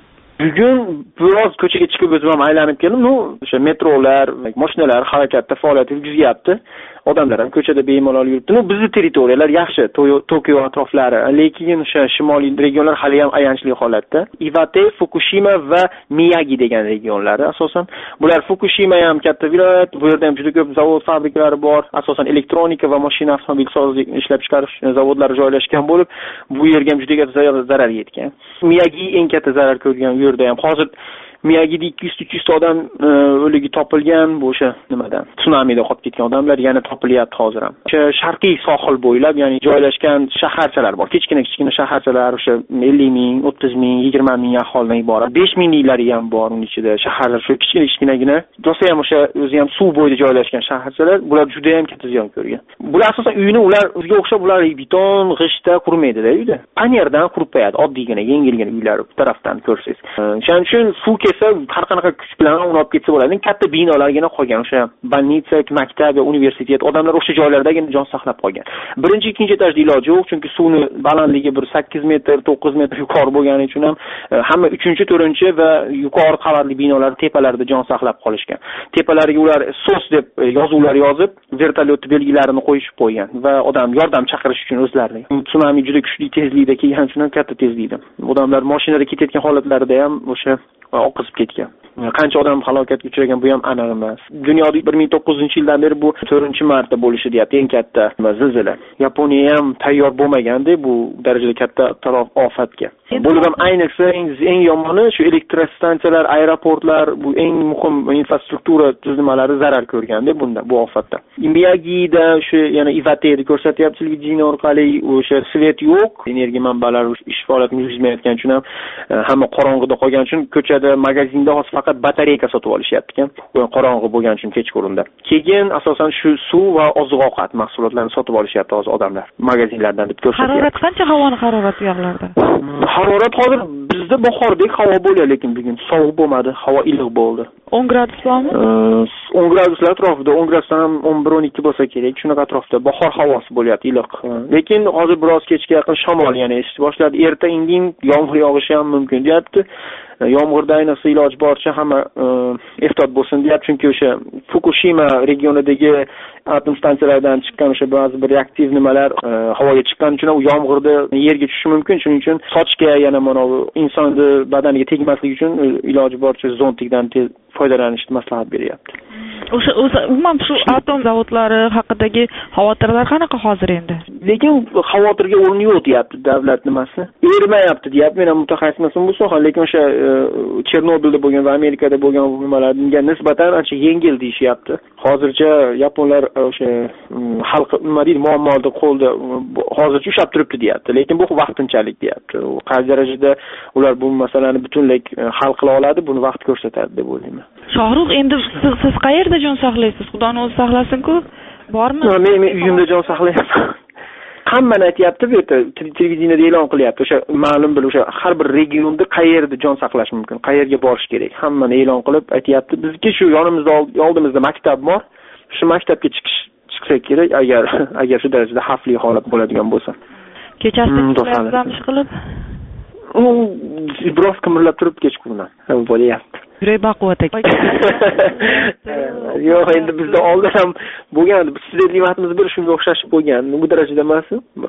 Speaker 10: Bugun biroz ko'chaga chiqib o'zim ham aylanib keldim. Nu, o'sha metrolar, mashinalar harakatda faoliyat yuzatyapti. Odamlar ham ko'chada bemalol yuribdi. Nu, bizning territoriyalar yaxshi, Tokio atroflari, lekin o'sha shimoliy regionlar hali ham ayanchli holatda. Iwate, Fukushima va Miyagi degan regionlari asosan. Bular Fukushima ham katta viloyat, bu yerda ham juda ko'p zavod, fabrikalari bor. Asosan elektronika va mashina avtomobilsozlik ishlab chiqarish zavodlari joylashgan bo'lib, bu yerga ham juda katta zarar yetgan. Miyagi eng katta zarar ko'rgan u yerda ham. Hozir Miyagida ikki yuz uch yuz ta odam o'ligi topilgan, bu o'sha nimadan, tsunamida qolib ketgan odamlar yana topilyapti hozir ham. O'sha sharqiy sohil bo'ylab, ya'ni joylashgan shaharchalar bor. Kichkina-kichkina shaharchalar, o'sha ellik ming, o'ttiz ming, yigirma ming aholidan iborat. besh mingliklari ham bor uning ichida. Shaharlar shu kichkina-kichkinagina, rosa ham o'sha o'zi ham suv bo'yida joylashgan shaharchalar, bular juda ham katta ziyon ko'rgan. Bular asosan uyini ular o'ziga o'xshab ular beton, g'ishtda qurmaydi-da uyda. Panierdan qurib qo'yadi, oddiygina, yengilgina uylar bu tarafdan ko'rsangiz. Shuning uchun suv har qanaqa kuch bilan uni olib ketsa bo'ladi. Katta binolargina qolgan, o'sha bolnitsa, maktab va universitet, odamlar o'sha joylardagina jon saqlab qolgan. Birinchi, ikkinchi etajda iloji yo'q, chunki suvni balandligi bir sakkiz metr, to'qqiz metr yuqori bo'lgani uchun ham hamma uchinchi, to'rtinchi va yuqori qavatli binolar tepalarida jon saqlab qolishgan. Tepalariga ular sos deb yozuvlar yozib, vertolyot belgilarini qo'yishib qo'ygan va odam yordam chaqirish uchun o'zlarining. Tsunami juda kuchli tezlikda kelgani uchun ham katta tezlikda. Odamlar mashinada ketayotgan holatlarida ham o'sha oqizib ketgan. Qancha odam halokatga uchragan bu ham aniq emas. Dunyoda bir ming to'qqiz yuz yildan beri bu to'rtinchi marta bo'lishi deyapti, eng katta zilzila. Yaponiya ham tayyor bo'lmagandi bu darajada katta ofatga. Bo'lib ham ayniqsa eng, eng yomoni shu elektrostansiyalar, aeroportlar, bu eng muhim infrastruktura tuzilmalari zarar ko'rganda bunda bu ofatda. Miyagida shu yana Ivateri ko'rsatyapti televideniya orqali, o'sha svet yo'q, energiya manbalari ish faoliyati yurgizmayotgani uchun ham hamma qorong'ida qolgani uchun ko'chada, magazinda hozir faqat batareyka sotib olishyapti ekan. Qorong'i bo'lgani uchun kechqurunda. Keyin asosan shu suv va oziq-ovqat mahsulotlarini sotib olishyapti hozir odamlar magazinlardan deb ko'rsatyapti.
Speaker 7: Harorat qancha havoni harorati u yoqlarda?
Speaker 10: Harorat hozir bizda bahordek havo bo'ladi, lekin bugun sovuq bo'lmadi, havo iliq bo'ldi.
Speaker 7: o'n gradus bormi?
Speaker 10: o'n graduslar atrofida, o'n gradusdan ham o'n bir o'n ikki bo'lsa kerak, shunaqa atrofda bahor havosi bo'lyapti, iliq. Lekin hozir biroz kechga yaqin shamol yana eshitib boshladi. Erta indin yomg'ir yog'ishi ham mumkin deyapti. Yomg'irda ayniqsa iloj boricha hamma ehtiyot bo'lsin deyapti, chunki o'sha Fukushima regionidagi atom stansiyalaridan chiqqan o'sha ba'zi bir reaktiv nimalar havoga chiqqani uchun u yomg'irda yerga tushishi mumkin. Shuning uchun sochga yana mana bu insonni badaniga tegmasligi uchun iloji boricha zontikdan foydalanishni maslahat beryapti.
Speaker 7: O'sha o'zi umuman shu atom zavodlari haqidagi xavotirlar qanaqa hozir endi?
Speaker 10: Lekin xavotirga o'rin yo'q deyapti davlat nimasi. Ermayapti deyapti. Men ham mutaxassis emasman bu soha, lekin o'sha Chernobylda bo'lgan va Amerikada bo'lgan nimalarga nisbatan ancha yengil deyishyapti. Hozircha yaponlar o'sha xalq nima deydi, muammoda qo'lda hozircha ushlab turibdi deyapti. Lekin bu vaqtinchalik deyapti. Qay darajada ular bu masalani butunlay hal qila oladi, buni vaqt ko'rsatadi deb o'ylayman.
Speaker 7: Shohruh, endi siz, siz qayerda jon saqlaysiz? Xudoni o'zi saqlasin-ku. Bormi?
Speaker 10: Men men uyimda jon saqlayapman. Hammani aytayapti, bu yerda televideniyada e'lon qilyapti. O'sha ma'lum bir o'sha har bir regionda qayerda jon saqlash mumkin, qayerga borish kerak. Hammani e'lon qilib aytayapti. Bizga shu yonimizda oldimizda maktab bor. Shu maktabga chiqish chiqsa kerak, agar agar shu darajada xavfli holat bo'ladigan bo'lsa.
Speaker 7: Kechasi chiqamiz qilib.
Speaker 10: U biroz qimirlab turib kechqurundan. Bo'lyapti.
Speaker 7: Yurak baquvvat ekan.
Speaker 10: Yo'q, endi bizda oldin ham bo'lgan, student vaqtimiz bir shunga o'xshash bo'lgan. Bu darajada emas,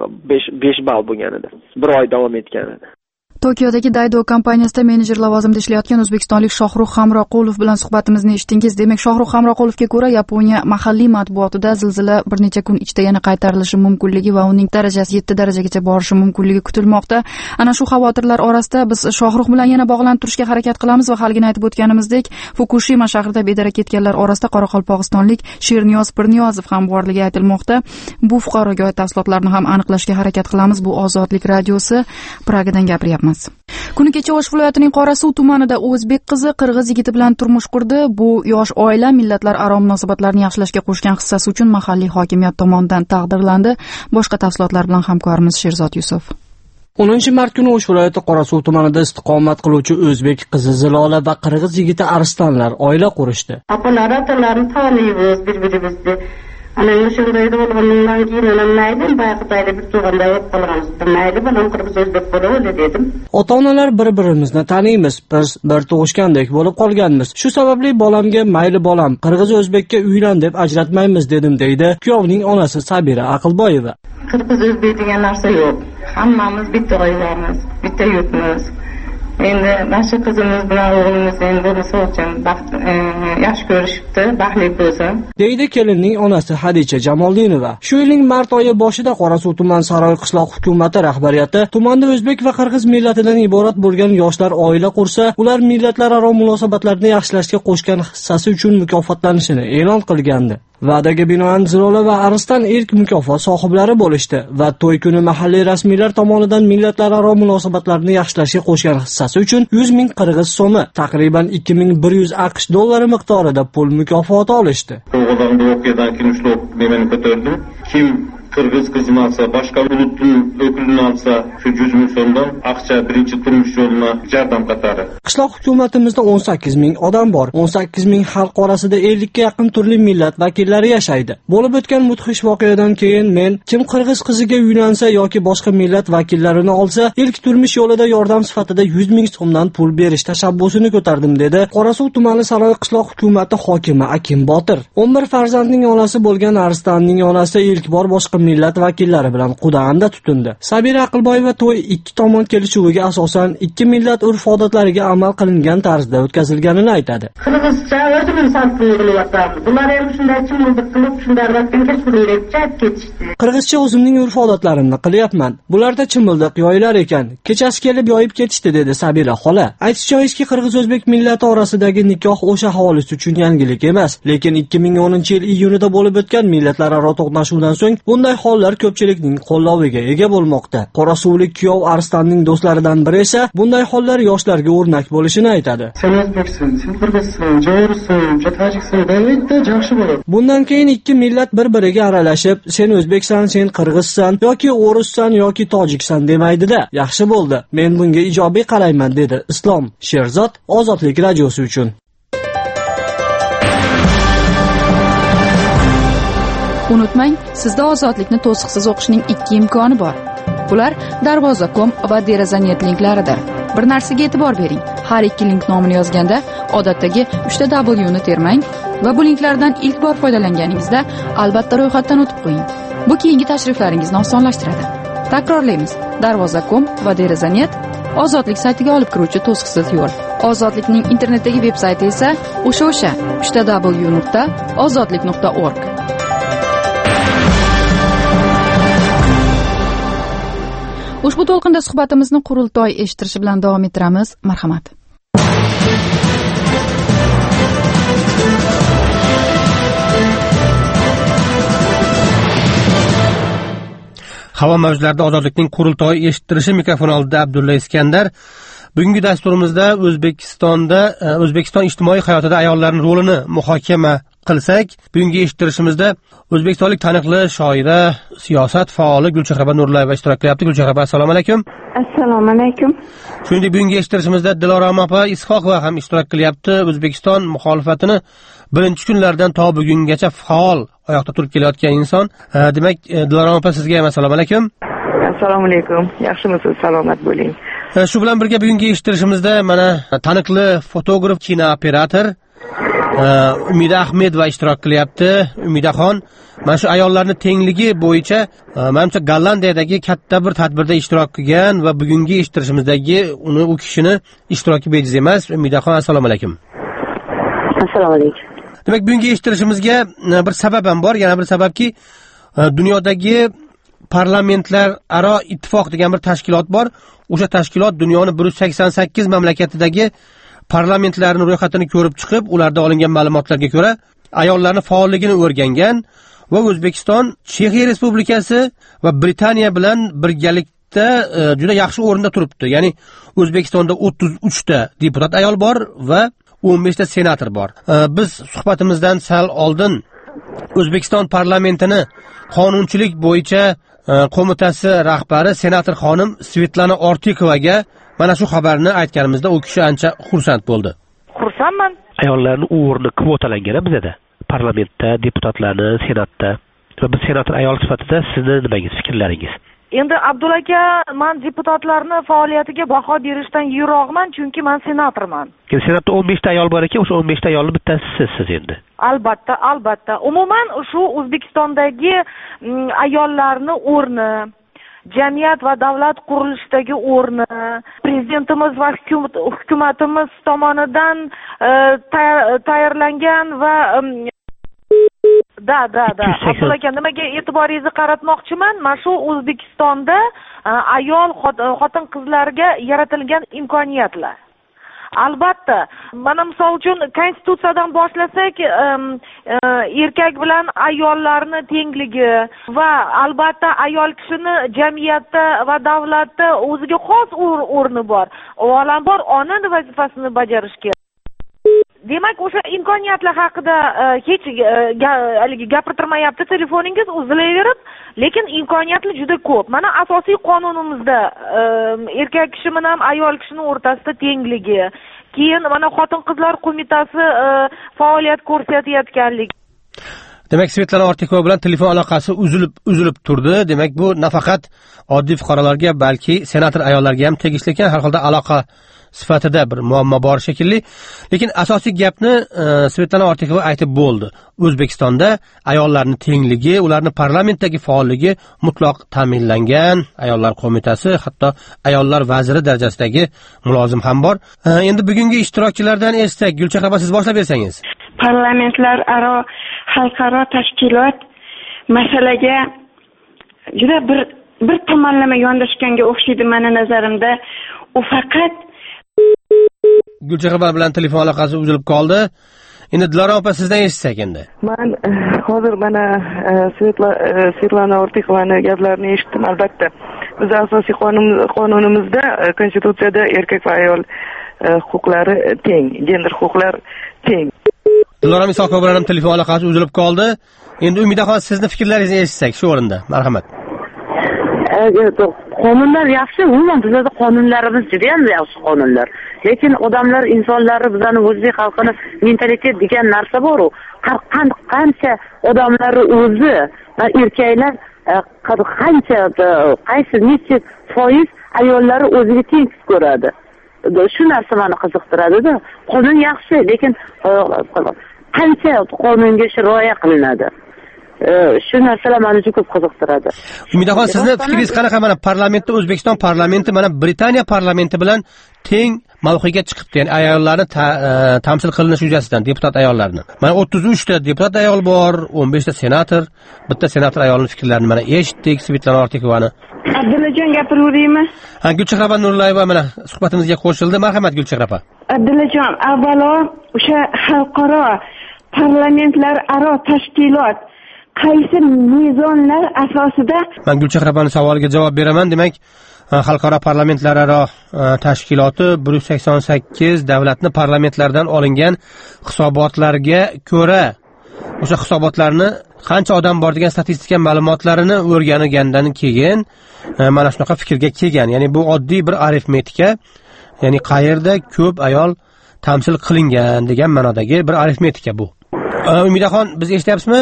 Speaker 10: besh ball bo'lgan edi. Bir oy davom etgan edi.
Speaker 1: Tokiodagi Daido kompaniyasida menejer lavozimida ishlayotgan o'zbekistonlik Shohruh Hamroqulov bilan suhbatimizni eshitdingiz. Demak, Shohruh Hamroqulovga ko'ra, Yaponiya mahalliy matbuotida zilzila bir necha kun ichida yana qaytarilishi mumkinligi va uning darajasi yetti darajagacha borishi mumkinligi kutilmoqda. Ana shu xavotirlar orasida biz Shohruh bilan yana bog'lanib turishga harakat qilamiz va halgina aytib o'tganimizdek, Fukushima shahrida bedarak ketganlar orasida qoraqalpog'istonlik Sherniyoz Pirniyozov ham borligi aytilmoqda. Bu fuqaroga oid tafsilotlarni ham aniqlashga harakat qilamiz. Bu Ozodlik radiosi, Pragadan gapiryapmiz. Kuni kecha O'sh viloyatining Qorasuv tumanida o'zbek qizi qirg'iz yigiti bilan turmush qurdi. Bu yosh oila millatlararo munosabatlarni yaxshilashga qo'shgan hissasi uchun mahalliy hokimiyat tomonidan taqdirlandi. Boshqa tafsilotlar bilan hamkorimiz Sherzod Yusuf.
Speaker 11: o'ninchi mart kuni O'sh viloyati Qorasuv tumanida istiqomat qiluvchi o'zbek qizi Zilola va qirg'iz yigiti Arslonlar oila qurishdi.
Speaker 3: Opalar otalarini taniymiz bir-birimizni. Ana o'shanday bo'lgandan keyin ham mayli, bayqidayda bir tug'anda o'tib qolganimizda mayli, balam qirg'iz o'zbek bo'ladi dedim.
Speaker 11: Ota-onalar bir-birimizni taniymiz, biz bir tug'ishgandek bo'lib qolganmiz. Shu sababli bolamga mayli bolam, qirg'iz o'zbekka uylan deb ajratmaymiz dedim deydi kuyovning onasi Sabira Aqlboyeva.
Speaker 3: Qirg'iz o'zbek degan narsa yo'q. Hammamiz bitta oilamiz, bitta yurtmiz. Endi mana qizimiz bilan o'g'limiz endi bo'lsa uchun baxt yaxshi ko'rishibdi, baxtli bo'lsin.
Speaker 11: Deydi kelinning onasi Hadicha Jamoldinova. Shu yilning mart oyi boshida Qorasuv tuman Saroy qishloq hukumati rahbariyati tumanda o'zbek va qirg'iz millatidan iborat bo'lgan yoshlar oila qursa, ular millatlararo munosabatlarni yaxshilashga qo'shgan hissasi uchun mukofotlanishini e'lon qilgandi. Va'daga binoan Zilola va Arslan ilk mukofot sohiblari bo'lishdi va to'y kuni mahalliy rasmiylar tomonidan millatlararo munosabatlarni yaxshilashga qo'shgan hissasi uchun yuz ming qirg'iz so'mi, taqriban ikki ming bir yuz AQSh dollari miqdorida pul mukofoti olishdi.
Speaker 12: O'g'limni o'qidan keyin ushloq men ko'tardim. Kim qirg'iz qizini olsa, boshqa ulutning o'kilini olsa, shu yuz ming so'mdan aqcha birinchi turmush yo'lina yordam qatari.
Speaker 11: Qishloq hukumatimizda o'n sakkiz ming odam bor. o'n sakkiz ming xalq orasida ellikka yaqin turli millat vakillari yashaydi. Bo'lib o'tgan mudhish voqeadan keyin men kim qirg'iz qiziga uylansa yoki boshqa millat vakillarini olsa, ilk turmush yo'lida yordam sifatida yuz ming so'mdan pul berish tashabbusini ko'tardim dedi Qorasuv tumani Saroy qishloq hukumati hokimi Akim Botir. o'n bir farzandning onasi bo'lgan Arslanning onasi ilk bor boshqa millat vakillari bilan Qudanda tutindi. Sabira Aqlboyeva to'y ikki tomon kelishuviga asosan ikki millat urf-odatlariga amal qilingan tarzda o'tkazilganini aytadi.
Speaker 3: Qirg'izcha o'zimiz sarfini qilyapmiz. Bular ham shunday chimildiq qilib, shunday vaqtga ketishdi, ketishdi.
Speaker 11: Qirg'izcha o'zimning urf-odatlarimni qilyapman. Bularda chimildiq yoylar ekan. Kechasi kelib yoyib ketishdi, dedi Sabira xola. Aytish joizki, qirg'iz-o'zbek millati orasidagi nikoh o'sha aholisi uchun yangilik emas, lekin ikki ming o'ninchi yil iyunida bo'lib o'tgan millatlararo to'qnashuvdan so'ng bunday hollar ko'pchilikning qo'lloviga ega bo'lmoqda. Qorasuvlik kuyov Arslanning do'stlaridan biri esa bunday hollar yoshlarga o'rnak bo'lishini aytadi.
Speaker 13: Sen o'zbeksan, sen qirg'izsan, jo'rsan, tojiksan, albatta yaxshi bo'ladi.
Speaker 11: Bundan keyin ikki millat bir-biriga aralashib, sen o'zbeksan, sen qirg'izsan yoki o'rissan yoki tojiksan demaydi-da. Yaxshi bo'ldi. Men bunga ijobiy qarayman, dedi Islom Sherzod Ozodlik radiosi uchun.
Speaker 1: Unutmang, sizda ozodlikni to'siqsiz o'qishning ikki imkoni bor. Bular darvoza nokta com va derazanet linklaridir. Bir narsaga e'tibor bering. Har ikki link nomini yozganda odatdagi uchta W ni termang va bu linklardan ilk bor foydalanganingizda albatta ro'yxatdan o'tib qo'ying. Bu keyingi tashriflaringizni osonlashtiradi. Takrorlaymiz. darvoza nokta com va derazanet Ozodlik saytiga olib kiruvchi to'siqsiz yo'l. Ozodlikning internetdagi veb-sayti esa o'sha-o'sha uchta W nuqta ozodlik nuqta org. Ushbu to'lqinda suhbatimizni qurultoy eshittirishi bilan davom ettiramiz. Marhamat.
Speaker 14: Havo mavjlarida ozodlikning qurultoyi eshittirishi, mikrofon oldida Abdulla Iskandar. Bugungi dasturimizda O'zbekistonda O'zbekiston ijtimoiy hayotida ayollarning rolini muhokama qilsak, bugungi eshittirishimizda o'zbekistonlik taniqli shoira, siyosat faoli Gulchehra Nurlayeva ishtirok qilyapti. Gulchehra, assalomu alaykum.
Speaker 15: Assalomu alaykum.
Speaker 14: Shuningdek, bugungi eshittirishimizda Dilorama opa Ishoqova ham ishtirok qilyapti. O'zbekiston muxolifatini birinchi kunlardan to bugungacha faol oyoqda turib kelayotgan inson. Demak, Dilorama opa, sizga ham assalomu alaykum.
Speaker 6: Assalomu alaykum. Yaxshimisiz? Salomat bo'ling.
Speaker 14: Shu bilan birga bugungi eshittirishimizda mana taniqli fotograf, kinooperator Umida Ahmedova ishtirok qilyapti. Umidaxon mana shu ayollarning tengligi bo'yicha menimcha Gollandiyadagi katta bir tadbirda ishtirok qilgan va bugungi eshittirishimizdagi uni u kishini ishtiroki bejiz emas. Umidaxon, assalomu alaykum.
Speaker 15: Assalomu alaykum.
Speaker 14: Demak, bugungi eshittirishimizga bir sabab ham bor. Yana bir sababki, dunyodagi parlamentlararo ittifoq degan bir tashkilot bor. O'sha tashkilot dunyoning bir yuz sakson sakkiz mamlakatidagi parlamentlarning ro'yxatini ko'rib chiqib, ularda olingan ma'lumotlarga ko'ra ayollarning faolligini o'rgangan va O'zbekiston, Chexiya Respublikasi va Britaniya bilan birgalikda juda yaxshi o'rinda turibdi. Ya'ni O'zbekistonda o'ttiz uchta deputat ayol bor va o'n beshta senator bor. Biz suhbatimizdan sal oldin O'zbekiston parlamentini qonunchilik bo'yicha qo'mitasi rahbari senator xonim Svetlana Ortikovaga mana shu xabarni aytganimizda u kishi ancha xursand bo'ldi.
Speaker 6: Xursandman.
Speaker 16: Ayollarning o'rni kvotalangan bizda parlamentda, deputatlarni, senatda. Va biz senator ayol sifatida sizni nimangiz, fikrlaringiz?
Speaker 6: Endi Abdulla aka, men deputatlarning faoliyatiga baho berishdan yiroqman, chunki men senatorman.
Speaker 16: Senatda o'n beshta ayol bor ekan, o'sha o'n beshta ayolning bittasi siz endi.
Speaker 6: Albatta, albatta. Umuman shu O'zbekistondagi ayollarning o'rni, jamiyat va davlat qurilishidagi o'rni, prezidentimiz va hukumatimiz tomonidan tayyorlangan va da da da Abdulla aka, nimaga e'tiboringizni qaratmoqchiman? Mana shu O'zbekistonda ayol xotin qizlarga yaratilgan imkoniyatlar. Albatta, mana misol uchun konstitutsiyadan boshlasak, erkak bilan ayollarni tengligi va albatta ayol kishini jamiyatda va davlatda o'ziga xos o'rni bor. Avvalambor ona vazifasini bajarishga. Demak, o'sha imkoniyatlar haqida hech haligi gapirtirmayapti telefoningiz uzilaverib, lekin imkoniyatlar juda ko'p. Mana asosiy qonunimizda erkak kishi bilan ayol kishining o'rtasida tengligi, keyin mana xotin-qizlar qo'mitasi faoliyat ko'rsatayotganligi.
Speaker 14: Demak, Svetlana Ortikova bilan telefon aloqasi uzilib uzilib turdi. Demak, bu nafaqat oddiy fuqarolarga, balki senator ayollarga ham tegishli ekan. Har holda aloqa sifatida bir muammo bor shekilli. Lekin asosiy gapni Svetlana Ortiqova aytib bo'ldi. O'zbekistonda ayollarning tengligi, ularning parlamentdagi faolligi mutlaq ta'minlangan. Ayollar qo'mitasi, hatto ayollar vaziri darajasidagi mulozim ham bor. Endi bugungi ishtirokchilardan eshitsak, Gulchehra opa, siz boshlab bersangiz.
Speaker 17: Parlamentlararo xalqaro tashkilot masalaga juda bir bir tomonlama yondashganga o'xshaydi meni nazarimda. U faqat
Speaker 14: Gulchehra bilan telefon aloqasi uzilib qoldi. Endi Dilara opa, sizdan eshitsak endi.
Speaker 6: Men hozir mana Svetlana Ortiqovaning gaplarini eshitdim. Albatta, biz asosiy qonunimizda, konstitutsiyada erkak va ayol huquqlari teng, gender huquqlar teng.
Speaker 14: Dilara Misokova bilan ham telefon aloqasi uzilib qoldi. Endi Umidaxon, sizni fikrlaringizni eshitsak shu o'rinda. Marhamat.
Speaker 4: Qonunlar yaxshi, umuman bizlarda qonunlarimiz juda ham yaxshi qonunlar. Lekin odamlar, insonlar, bizning o'zbek xalqini mentalitet degan narsa bor-ku. Qancha odamlar o'zi, erkaklar qancha qaysi necha foiz ayollari o'ziga teng ko'radi. Shu narsa meni qiziqtiradi-da. Qonun yaxshi, lekin qancha qonunga rioya qilinadi. Shu narsalar meni juda ko'p qiziqtiradi.
Speaker 14: Umidaxon, sizni fikringiz qanaqa? Mana parlamentda O'zbekiston parlamenti mana Britaniya parlamenti bilan teng mavqega chiqibdi. Ya'ni ayollarni tamsil qilinish yuzasidan, deputat ayollarni. Mana o'ttiz uch ta deputat ayol bor, o'n besh ta senator, bitta senator ayolning fikrlarini mana eshitdik, Svetlana Ortiqovani.
Speaker 17: Abdullajon gapiraveraymi?
Speaker 14: Ha, Gulchehra Nurlayeva mana suhbatimizga qo'shildi. Marhamat Gulchehra opa.
Speaker 17: Abdullajon, avvalo o'sha xalqaro parlamentlararo tashkilot qaysi mezonlar asosida?
Speaker 14: Men Gulchehra opaning savoliga javob beraman. Demak, xalqaro parlamentlararo tashkiloti bir yuz sakson sakkiz davlatni parlamentlardan olingan hisobotlarga ko'ra, o'sha hisobotlarni qancha odam bor degan statistika ma'lumotlarini o'rganigandan keyin mana shunaqa fikrga kelgan. Ya'ni bu oddiy bir arifmetika, ya'ni qayerda ko'p ayol tamsil qilingan degan ma'nodagi bir arifmetika bu. Umidaxon, biz eshityapsizmi?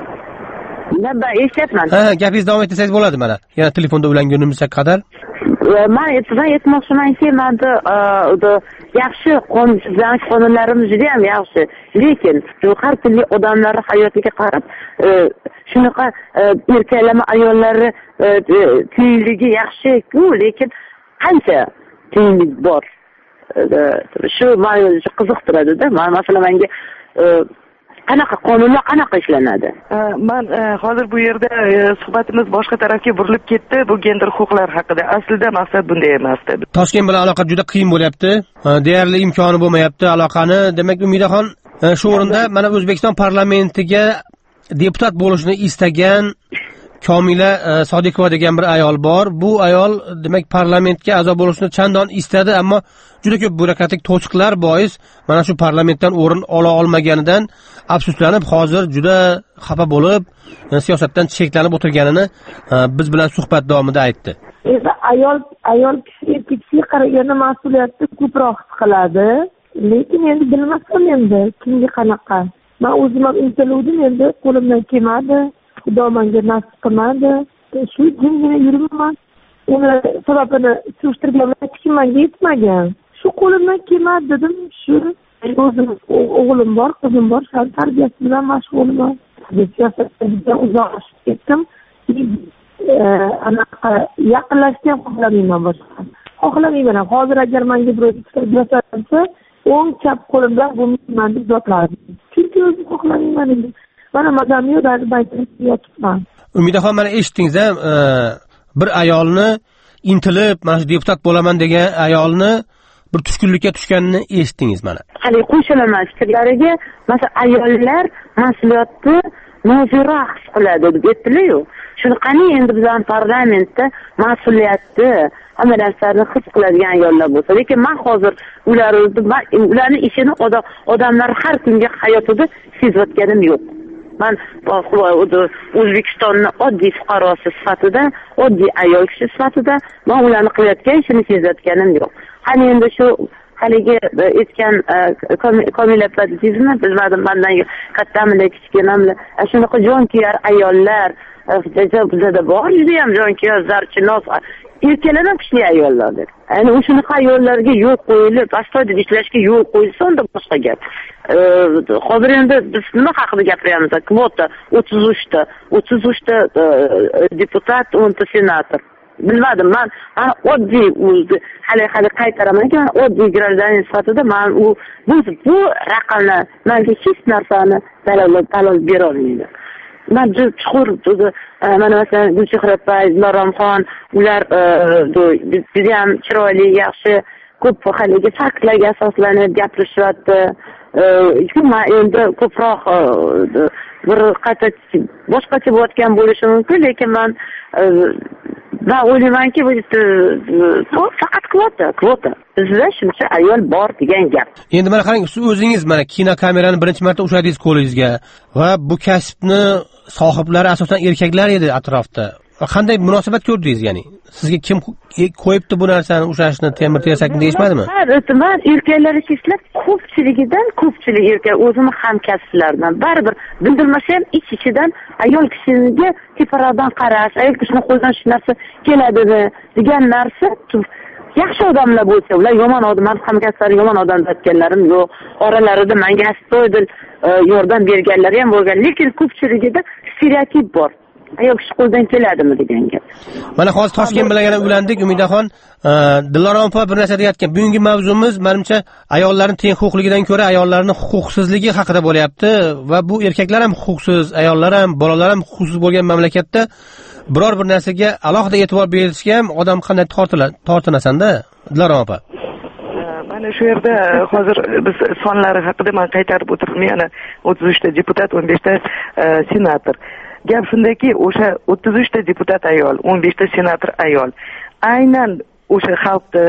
Speaker 4: Men eshityapman.
Speaker 14: Ha, gapingizni davom ettirsangiz bo'ladi mana. Yana telefonda ulangunimizga qadar.
Speaker 4: Men aytmoqchimanki, menda yaxshi qonunlarimiz juda ham yaxshi. Lekin har turli odamlar hayotiga qarab, shunaqa erkaklar ayollari tengligi yaxshi-ku, lekin qancha tenglik bor? Shu meni qiziqtiradi-da. Masalan, menga qanaqa qonunlar qanaqa ishlanadi?
Speaker 6: Men hozir bu yerda suhbatimiz boshqa tarafga burilib ketdi, bu gender huquqlar haqida. Aslida maqsad bunday emasdi.
Speaker 14: Toshkent bilan aloqa juda qiyin bo'lyapti. Deyarli imkoni bo'lmayapti aloqani. Demak, Umidaxon, shu o'rinda mana O'zbekiston parlamentiga deputat bo'lishni istagan Komila Sodiqova degan bir ayol bor. Bu ayol demak parlamentga a'zo bo'lishni chandon istadi, ammo juda ko'p byurokratik to'siqlar bois mana shu parlamentdan o'rin ola olmaganidan afsuslanib, hozir juda xafa bo'lib, siyosatdan cheklanib o'tirganini biz bilan suhbat davomida aytdi.
Speaker 18: Endi ayol ayol kishi erkakka qaraganda mas'uliyatni ko'proq his qiladi, lekin endi bilmasam endi kimga qanaqa. Men o'zim ham intiluvdim, endi qo'limdan kelmadi. Xudo menga nasib qilmadi. Shu jimgina yuraman. Uni sababini surishtirgan kuchim menga yetmagan. Shu qo'limdan kelmadi dedim. Shu o'zim o'g'lim bor, qizim bor, shu tarbiyasi bilan mashg'ulman. Siyosatdan uzoqlashib ketdim. Anaqa yaqinlashni ham xohlamayman boshqa. Xohlamayman. Hozir agar menga birov ko'rsatsa, o'ng chap qo'limdan bo'lmayman deb zotlardim. Chunki o'zim xohlamayman endi. Mana mazamni yotibman.
Speaker 14: Umidaxon, mana eshitdingiz, bir ayolni intilib, mana shu deputat bo'laman degan ayolni bir tushkunlikka tushganini eshitdingiz mana.
Speaker 4: Hali qo'shilaman fikrlariga, masalan, ayollar mas'uliyatni noziroq his qiladi deb aytdilar-ku. Shuni qani endi bizning parlamentda mas'uliyatni, hamma narsani his qiladigan ayollar bo'lsa, lekin men hozir ularni ularning ishini odamlar har kungi hayotida sezayotganim yo'q. Men O'zbekistonning oddiy fuqarosi sifatida, oddiy ayol kishi sifatida men ularni qilayotgan ishini sezayotganim yo'q. Qani endi shu haligi aytgan Komila Padizmi, bilmadim, mendan kattamini, kichkinamni, shunaqa jonkuyar ayollar, bizada bor judayam jonkuyar zarchinoz erkaklar ham kuchli ayollardir. Ya'ni o'shunaqa ayollarga yo'l qo'yilib, astoydil ishlashga yo'l qo'yilsa, unda boshqa gap. Hozir endi biz nima haqida gapiramiz? Kvota o'ttiz uch ta, o'ttiz uch ta deputat, o'n ta senator. Bilmadim, men mana oddiy hali hali qaytaraman, men oddiy grajdanin sifatida men u bu bu raqamlar menga hech narsani dalol bera olmaydi. Men juda chuqur mana masalan Gulchehra opa, Diloromxon, ular juda ham chiroyli, yaxshi, ko'p haligi faktlarga asoslanib gapirishyapti. Men endi ko'proq bir qayta boshqacha bo'layotgan bo'lishi mumkin, lekin men va o'ylaymanki, bu faqat kvota, kvota. Bizda shuncha ayol bor degan gap.
Speaker 14: Endi mana qarang, siz o'zingiz mana kinokamerani birinchi marta ushladingiz kollejga va bu kasbni sohiblari asosan erkaklar edi atrofda. Qanday munosabat ko'rdingiz, ya'ni? Sizga kim qo'yibdi bu narsani ushlashni, temir tersakni deyishmadimi?
Speaker 4: Ha, men erkaklar ishlab ko'pchiligidan, ko'pchilik erkak o'zimni hamkasblardan baribir bildirmasa ham ich-ichidan ayol kishiga teparoqdan qarash, ayol kishini qo'ldan shu narsa keladimi degan narsa yaxshi odamlar bo'lsa, ular yomon odam, men hamkasblar yomon odam aytganlarim yo'q. Oralarida menga astoydil yordam berganlari ham bo'lgan, lekin ko'pchiligida stereotip bor. Ayol kishi qo'ldan keladimi degan gap.
Speaker 14: Mana hozir Toshkent bilan yana ulandik, Umidaxon. Dilorom opa bir narsa deyotgan. Bugungi mavzumiz menimcha ayollarning teng huquqligidan ko'ra ayollarning huquqsizligi haqida bo'lyapti va bu erkaklar ham huquqsiz, ayollar ham, bolalar ham huquqsiz bo'lgan mamlakatda biror bir narsaga alohida e'tibor berishga ham odam qanday tortinasan-da, Dilorom opa.
Speaker 6: Mana shu yerda hozir biz sonlari haqida men qaytarib o'tirdim. Yana o'ttiz uch ta deputat, o'n besh ta senator. Gap shundaki, o'sha o'ttiz uch ta deputat ayol, o'n besh ta senator ayol. Aynan o'sha xalqni,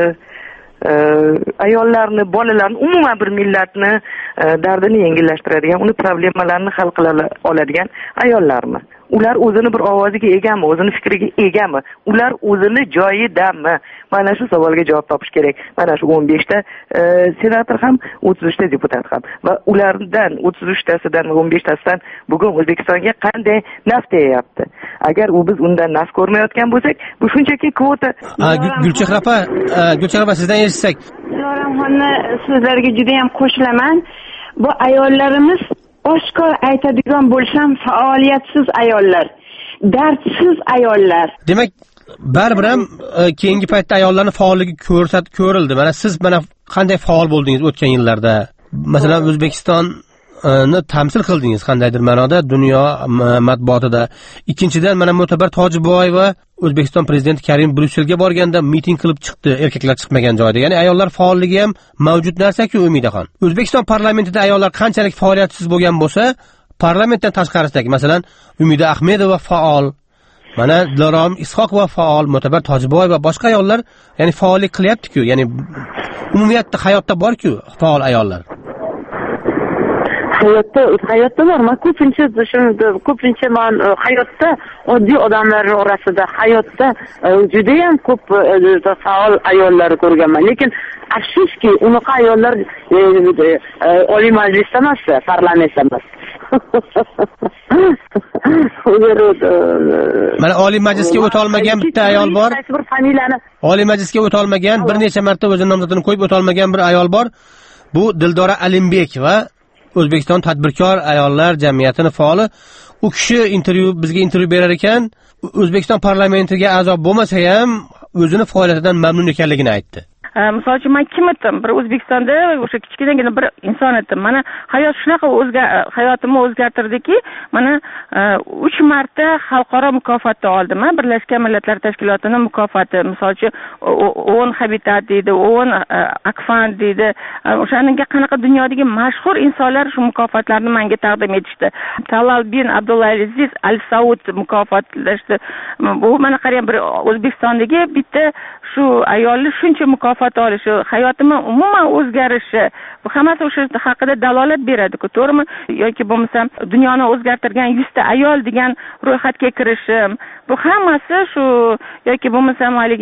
Speaker 6: ayollarni, bolalarni, umuman bir millatni dardini yengillashtiradigan, uni problemalarini hal qila oladigan ayollarmi? Ular o'zini bir ovoziga egami, o'zini fikriga egami? Ular o'zini joyidami? Mana shu savolga javob topish kerak. Mana shu o'n besh ta senator ham, o'ttiz uch ta deputat ham va ulardan o'ttiz uch tasidan va o'n besh tasidan bugun O'zbekistonga qanday naf teyapti? Agar u biz undan naf ko'rmayotgan bo'lsak, bu shunchaki kvota.
Speaker 14: Gulchehra opa, Gulchehra opa sizdan eshitsak.
Speaker 17: Diloromxonni so'zlariga juda ham qo'shilaman. Bu ayollarimiz oshkor aytadigan bo'lsam, faoliyatsiz ayollar, dardsiz ayollar.
Speaker 14: Demak, baribir ham keyingi paytda ayollarning faolligi ko'rsat ko'rildi. Mana siz mana qanday faol bo'ldingiz o'tgan yillarda? Masalan, O'zbekistonni tamsil qildingiz qandaydir ma'noda dunyo matbuotida. Ikkinchidan, mana Mo'tabar Tojiboyeva O'zbekiston prezidenti Karim Bryusselga borganda miting qilib chiqdi, erkaklar chiqmagan joyda. Ya'ni ayollar faolligi ham mavjud narsa-ku, Umidaxon. O'zbekiston parlamentida ayollar qanchalik faoliyatsiz bo'lgan bo'lsa, parlamentdan tashqarisidagi, masalan, Umida Ahmedova faol, mana Dilorom Ishoqova faol, Mo'tabar Tojiboyeva va boshqa ayollar, ya'ni faollik qilyapti-ku, ya'ni umumiyatda hayotda bor-ku faol ayollar.
Speaker 4: Hayotda, hayotda bor. Men ko'pincha ko'pincha men hayotda oddiy odamlar orasida hayotda juda ham ko'p faol ayollar ko'rganman. Lekin afsuski, unaqa ayollar Oliy Majlisda emas, parlamentda emas.
Speaker 14: Mana Oliy Majlisga o'ta olmagan bitta ayol bor.
Speaker 4: Bir familiyani
Speaker 14: Oliy Majlisga o'ta olmagan, bir necha marta o'zining nomzodini qo'yib o'ta olmagan bir ayol bor. Bu Dildora Alimbekova, O'zbekiston tadbirkor ayollar jamiyatining faoli. U kishi intervyu bizga intervyu berar ekan, O'zbekiston parlamentiga a'zo bo'lmasa ham o'zini faoliyatidan mamnun ekanligini aytdi.
Speaker 7: Misol uchun men kim edim? Bir O'zbekistonda o'sha kichkinagina bir inson edim. Mana hayot shunaqa o'zga hayotimni o'zgartirdiki, mana uch marta xalqaro mukofotni oldim. Birlashgan Millatlar Tashkilotining mukofoti. Misol uchun o'n Habitat deydi, o'n Akfan deydi. O'shanga qanaqa dunyodagi mashhur insonlar shu mukofotlarni menga taqdim etishdi. Talal bin Abdulaziz Al Saud mukofotlashdi. Bu mana qarang, bir O'zbekistondagi bitta shu ayolni shuncha mukofot olishi, hayotimni umuman o'zgarishi, bu hammasi o'sha haqida dalolat beradi-ku, to'g'rimi? Yoki bo'lmasa dunyoni o'zgartirgan yuz ta ayol degan ro'yxatga kirishim, bu hammasi shu yoki bo'lmasa haligi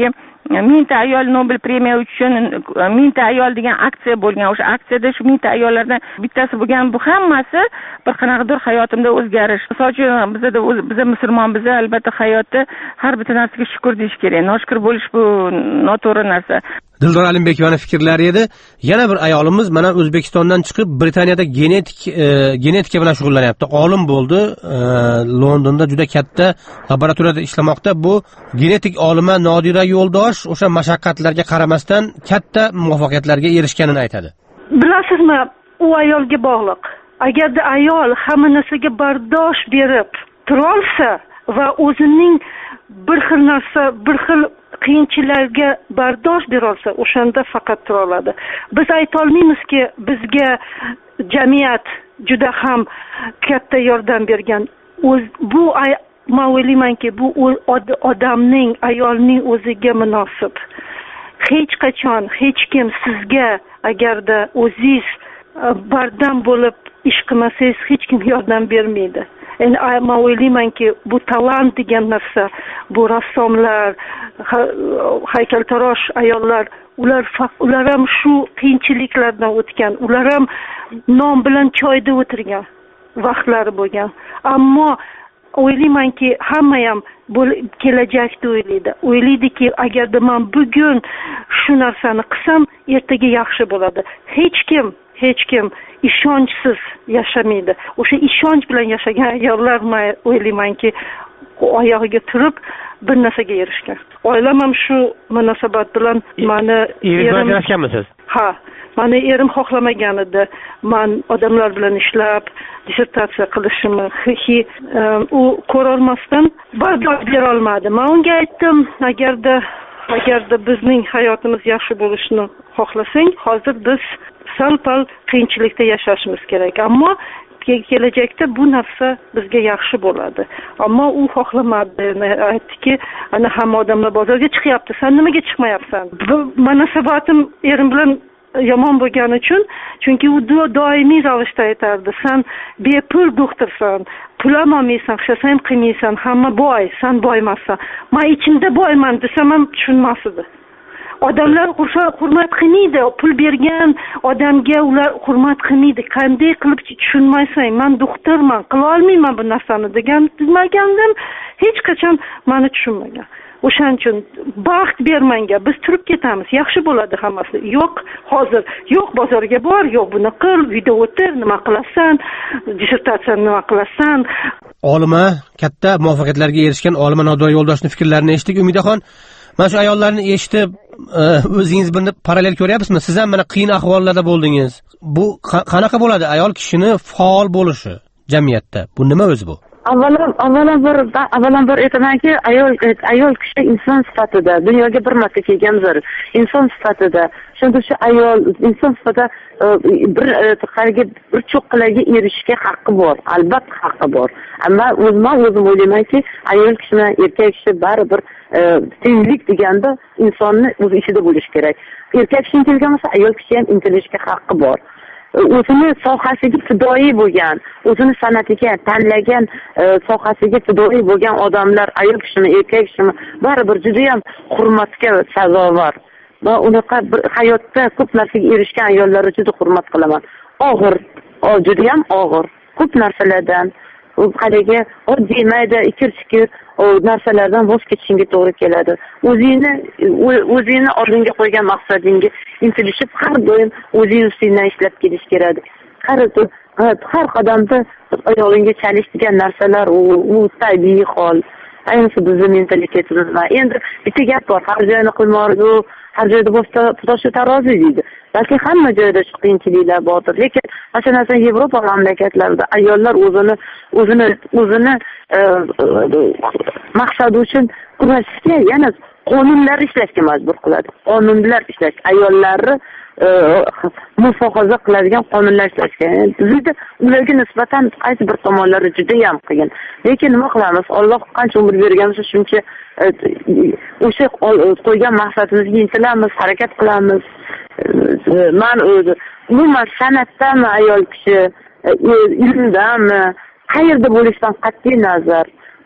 Speaker 19: mingta ayol Nobel premiya uchun mingta ayol degan aksiya bo'lgan. O'sha aksiyada shu mingta ayollardan bittasi bo'lgan. Bu hammasi bir qanaqadir hayotimda o'zgarish. Misol uchun bizda biz musulmon biz albatta hayotda har bitta narsaga shukr deyish kerak. Noshukur bo'lish bu noto'g'ri narsa.
Speaker 14: Dildor Alimbekovaning fikrlari edi. Yana bir ayolimiz mana O'zbekistondan chiqib Britaniyada genetik e, genetika bilan shug'ullanyapti. Olim bo'ldi. E, Londonda juda katta laboratoriyada ishlamoqda. Bu genetik olima Nodira Yo'ldosh o'sha mashaqqatlarga qaramasdan katta muvaffaqiyatlarga erishganini aytadi.
Speaker 20: Bilasizmi, u ayolga bog'liq. Agarda ayol hamma narsaga bardosh berib turolsa va o'zining bir xil narsa, bir xil qiyinchiliklarga bardosh berolsa, o'shanda faqat tura oladi. Biz ayta olmaymizki, bizga jamiyat juda ham katta yordam bergan. O'z bu men o'ylaymanki, bu odamning, ayolning o'ziga munosib. Hech qachon hech kim sizga agarda o'zingiz bardam bo'lib ish qilmasangiz, hech kim yordam bermaydi. Endi men o'ylaymanki, bu talant degan narsa, bu rassomlar, haykaltarosh ayollar, ular ular ham shu qiyinchiliklardan o'tgan, ular ham non bilan choyda o'tirgan vaqtlari bo'lgan. Ammo o'ylaymanki, hamma ham kelajakda o'ylaydi. O'ylaydiki, agarda men bugun shu narsani qilsam, ertaga yaxshi bo'ladi. Hech kim hech kim ishonchsiz yashamaydi. O'sha ishonch bilan yashagan ayollar men o'ylaymanki, oyog'iga turib bir narsaga erishgan. Oilam ham shu munosabat bilan meni
Speaker 16: erim yarashganmisiz?
Speaker 20: Ha, meni erim xohlamagan edi. Men odamlar bilan ishlab, dissertatsiya qilishimni u ko'ra olmasdan bardosh bera olmadi. Men unga aytdim, agarda agarda bizning hayotimiz yaxshi bo'lishini xohlasang, hozir biz sal-pal qiyinchilikda yashashimiz kerak. Ammo kelajakda bu narsa bizga yaxshi bo'ladi. Ammo u xohlamadi. Aytdiki, ana hamma odamlar bozorga chiqyapti, sen nimaga chiqmayapsan? Bu munosabatim erim bilan yomon bo'lgani uchun, chunki u doimiy ravishda aytardi, sen bepul doktorsan, pul olmaysan, hech ham qilmaysan, hamma boy, sen boymasan. Men ichimda boyman desam ham tushunmas edi. Odamlar hurmat qilmaydi, pul bergan odamga ular hurmat qilmaydi. Qanday qilib tushunmaysan, men doktorman, qila olmayman bu narsani degan degandim, hech qachon meni tushunmagan. O'shaning uchun baxt bermanga, biz turib ketamiz, yaxshi bo'ladi hammasi. Yo'q, hozir yo'q bozorga bor, yo'q buni qil, uyda o'tir, nima qilasan, dissertatsiyani nima qilasan.
Speaker 14: Olima, katta muvaffaqiyatlarga erishgan olima Nodira Yo'ldoshning fikrlarini eshitdik. Umidaxon, mana shu ayollarni eshitib, o'zingiz buni parallel ko'ryapsizmi? Siz ham mana qiyin ahvollarda bo'ldingiz. Bu qanaqa bo'ladi ayol kishining faol bo'lishi jamiyatda? Bu nima o'zi bu?
Speaker 4: Avvalo, avvalambor, avvalambor aytamanki, ayol ayol kishi inson sifatida dunyoga bir marta kelgandir. Inson sifatida, shunda shu ayol inson sifatida bir qarga bir cho'qqilarga erishishga haqqi bor, albatta haqqi bor. Ammo o'zim o'zim o'ylaymanki, ayol kishi bilan erkak kishi baribir tenglik deganda insonni o'z ichida bo'lish kerak. Erkak kishi intilgan bo'lsa, ayol kishi ham intilishga haqqi bor. O'zini sohasiga fidoyi bo'lgan, o'zini san'atiga tanlagan sohasiga fidoyi bo'lgan odamlar, ayol kishimi, erkak kishimi, baribir juda ham hurmatga sazovor. Va unaqa bir hayotda ko'p narsaga erishgan ayollarni juda hurmat qilaman. Og'ir, juda ham og'ir, ko'p narsalardan, qadagi oddiy mayda ikir-chikir narsalardan voz kechishingga to'g'ri keladi. O'zingni o'zingni oldinga qo'ygan maqsadingga intilishib, har doim o'zing ustingdan ishlab kelish kerak. Har har qadamda oyog'ingga chalishgan narsalar u tabiiy hol. Ayniqsa bizning mentalitetimizda. Endi bitta gap bor, har joyni qilmorgu, har joyda bo'lsa to'sha tarozi deydi. Balki hamma joyda shu qiyinchiliklar bordir, lekin masalan Yevropa mamlakatlarida ayollar o'zini o'zini o'zini maqsadi uchun kurashga, yana qonunlar ishlashga majbur qiladi. Qonunlar ishlash, ayollarni muhofaza qiladigan qonunlar ishlashga. Bizda ularga nisbatan qaysi bir tomonlari juda ham qiyin. Lekin nima qilamiz? Alloh qancha umr bergansa shuncha o'sha qo'ygan maqsadimizga intilamiz, harakat qilamiz. Men umuman san'atdami ayol kishi, ilmdami, qayerda bo'lishidan qat'iy nazar,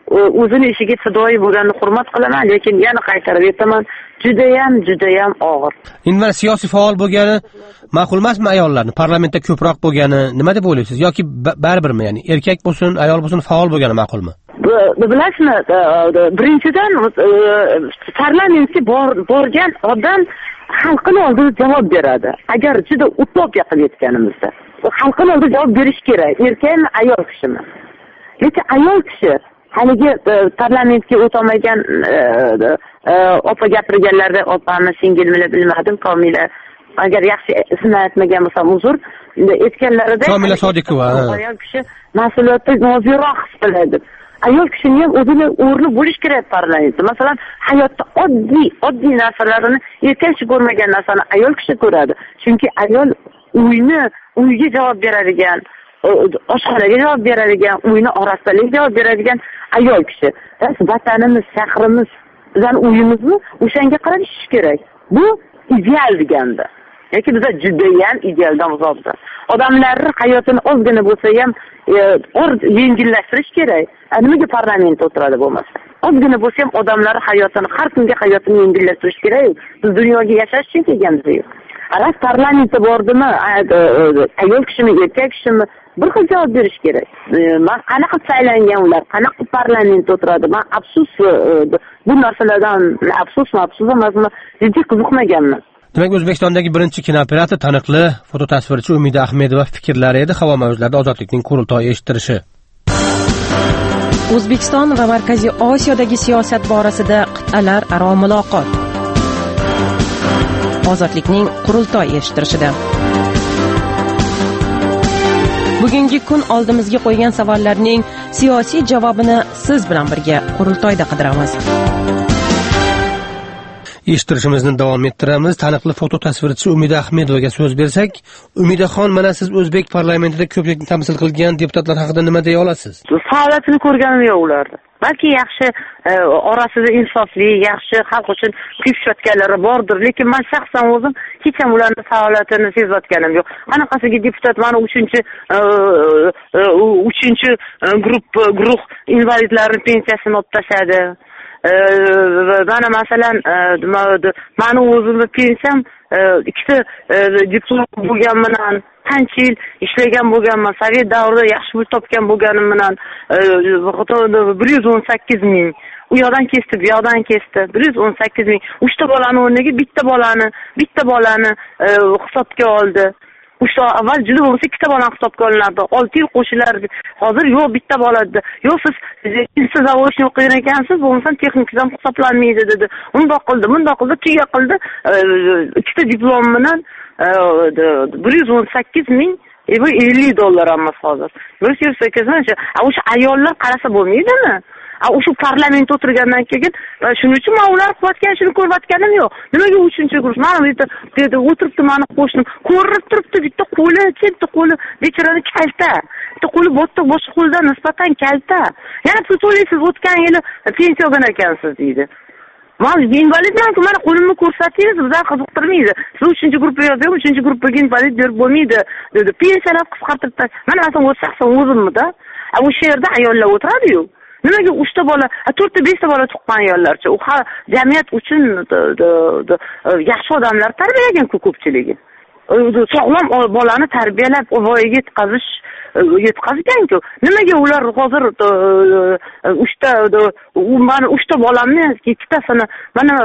Speaker 4: o'zini ishiga fidoyi bo'lganini hurmat qilaman, lekin yana qaytarib aytaman, judayam judayam og'ir.
Speaker 14: Endi siyosiy faol bo'lgani ma'qul emasmi ayollarni? Parlamentda ko'proq bo'lgani nima deb o'ylaysiz? Yoki baribirmi, ya'ni erkak bo'lsin, ayol bo'lsin faol bo'lgani ma'qulmi?
Speaker 4: Bilasizmi, birinchidan parlamentga borgan odam xalqning oldida javob beradi. Agar juda utopiya qilayotganimizda, xalqning oldida javob berish kerak. Erkakmi, ayol kishimi? Lekin ayol kishi haligi parlamentga o'tolmagan opa gapirganlarda, opamni singilmini bilmadim, Komila, agar yaxshi ismini aytmagan bo'lsam uzr, aytganlarida
Speaker 14: Komila Sodiqova,
Speaker 4: ayol kishi mas'uliyatni nozirroq his qiladi. Ayol kishining ham o'zini o'rni bo'lish kerak parlamentda. Masalan, hayotda oddiy, oddiy narsalarni erkak kishi ko'rmagan narsani ayol kishi ko'radi. Chunki ayol uyni, uyga javob beradigan, oshxonaga javob beradigan, uyni orasidalik javob beradigan ayol kishi. Vatanimiz, shahrimiz, bizning uyimizmi o'shanga qarab ishlash kerak. Bu ideal deganda. Yoki biz juda ham idealdan uzoqda. Odamlarning hayotini ozgina bo'lsa ham yengillashtirish kerak. Nimaga parlamentda o'tiradi bo'lmasa? Ozgina bo'lsa ham odamlar hayotini, har kungi hayotini yengillashtirish kerak. Biz dunyoga yashash uchun kelganmiz. Aras parlamentda bordimi, ayol kishimi, erkak kishimi, bir xil javob berish kerak. Men qanaqa saylangan ular, qanaqa parlamentda o'tiradi? Men afsus, bu narsalardan afsusmi, afsus emasmi, jiddiy qiziqmaganman.
Speaker 14: Demak, O'zbekistondagi birinchi kinooperator taniqli fototasvirchi Umida Ahmedova fikrlari edi havo mavjlarida ozodlikning qurultoyi eshittirishi.
Speaker 21: O'zbekiston va Markaziy Osiyodagi siyosat borasida qit'alar aro muloqot. Ozodlikning qurultoyi eshittirishida. Bugungi kun oldimizga qo'ygan savollarning siyosiy javobini siz bilan birga qurultoyda qidiramiz.
Speaker 14: Eshittirishimizni davom ettiramiz. Taniqli fototasvirchi Umida Ahmedovaga so'z bersak, Umidaxon, mana siz o'zbek parlamentida ko'plikni tamsil qilgan deputatlar haqida nima deya olasiz?
Speaker 4: Faoliyatini ko'rganim yo'q ularni. Balki yaxshi orasida insofli, yaxshi xalq uchun kuyishayotganlari bordir, lekin men shaxsan o'zim hech ham ularning faoliyatini sezayotganim yo'q. Qanaqasiga deputat mana uchinchi uchinchi guruh guruh invalidlarning pensiyasini olib tashladi. Mana masalan, meni o'zimni pensiyam ikkita diplom bo'lganman, qancha yil ishlagan bo'lganman, sovet davrida yaxshi pul topgan bo'lganim bilan bir yuz o'n sakkiz ming. U yoqdan kesdi, bu yoqdan kesdi. bir yuz o'n sakkiz ming. uchta bolani o'rniga bitta bolani, bitta bolani hisobga oldi. Uchta avval juda bo'lsa ikkita bolani hisobga olinardi. olti yil qo'shilardi. Hozir yo'q, bitta bola dedi. Yo'q, siz siz zavodni o'qigan ekansiz, bo'lmasa texnikdan hisoblanmaydi dedi. Undoq qildi, bundoq qildi, tuya qildi. Ikkita diplom bilan bir yuz o'n sakkiz ming, bu ellik dollar emas hozir. bir yuz o'n sakkiz ming. O'sha ayollar qarasa bo'lmaydimi? O'sha parlamentda o'tirgandan keyin shuning uchun men ular qilayotgan ishini ko'rayotganim yo'q. Nimaga uchinchi guruh? Mana bu yerda o'tiribdi, meni qo'shnim ko'rib turibdi, bitta qo'li, bitta qo'li bechorani kalta. Bitta qo'li bo'tda, boshqa qo'ldan nisbatan kalta. Yana pul to'laysiz, o'tgan yili pensiya olgan ekansiz deydi. Men invalidman, mana qo'limni ko'rsatingiz, bizlar qiziqtirmaydi. Siz uchinchi guruhga yozib, uchinchi guruhga invalid berib bo'lmaydi dedi. Pensiyalar qisqartirib tashlash. Mana asosan o'z shaxsan o'zimmi-da. O'sha yerda ayollar o'tiradi-yu. Nimaga uchta bola, to'rtta beshta bola tuqqan ayollarcha, u jamiyat uchun yaxshi odamlar tarbiyalagan-ku ko'pchiligi. Sog'lom bolani tarbiyalab voyaga yetkazish yetkazgan-ku. Nimaga ular hozir uchta mana uchta bolamni ikkitasini mana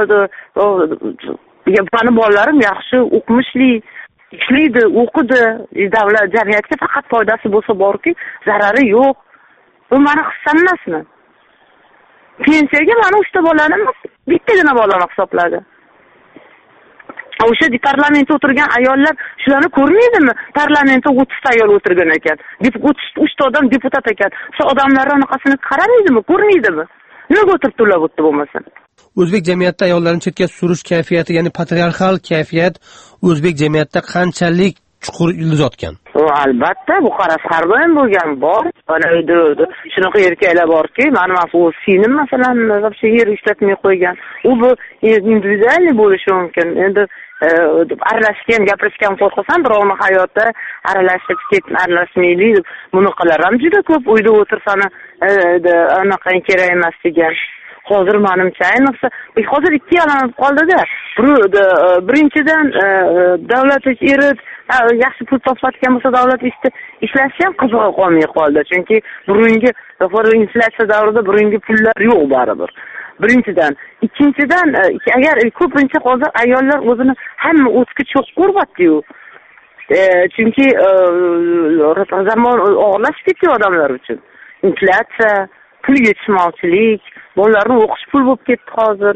Speaker 4: mani bolalarim yaxshi o'qimishli, ishlaydi, o'qidi, davlat jamiyatga faqat foydasi bo'lsa borki, zarari yo'q. Bu meni hissam emasmi? Pensiyaga mana uchta bolani bittagina bolani hisobladi. O'sha parlamentda o'tirgan ayollar shularni ko'rmaydimi? Parlamentda o'ttizta ayol o'tirgan ekan. uchta odam deputat ekan. Shu odamlarning anaqasini qaramaydimi, ko'rmaydimi? Nega o'tiribdi ular bu yerda bo'lmasa?
Speaker 14: O'zbek jamiyatida ayollarni chetga surish kayfiyati, ya'ni patriarxal kayfiyat o'zbek jamiyatida qanchalik chuqur ildiz otgan?
Speaker 4: O albatta, bu qarasa har doim bo'lgan bor. Mana shunaqa erkaklar borki, mana o'z singlim masalan, yer ishlatmay qo'ygan. U bu individual bo'lishi mumkin. Endi deb aralashishga ham gapirishga ham qo'rqasan, birovni hayoti aralashib ket aralashmaylik deb bunaqalar ham juda ko'p. Uyda o'tirsan anaqa kerak emas degan. Hozir menimcha ayniqsa hozir ikki yalanib qoldida. Birinchidan davlat eri yaxshi pul topayotgan bo'lsa davlat ishda ishlashi ham qizig'i qolmay qoldi. Chunki burungi inflyatsiya davrida burungi pullar yo'q baribir. Birinchidan, ikkinchidan agar ko'pincha hozir ayollar o'zini hamma o'tga cho'q ko'ryapti-yu. Chunki zamon og'irlashib ketdi odamlar uchun. Inflyatsiya, pul yetishmovchilik, bolalarni o'qish pul bo'lib ketdi hozir.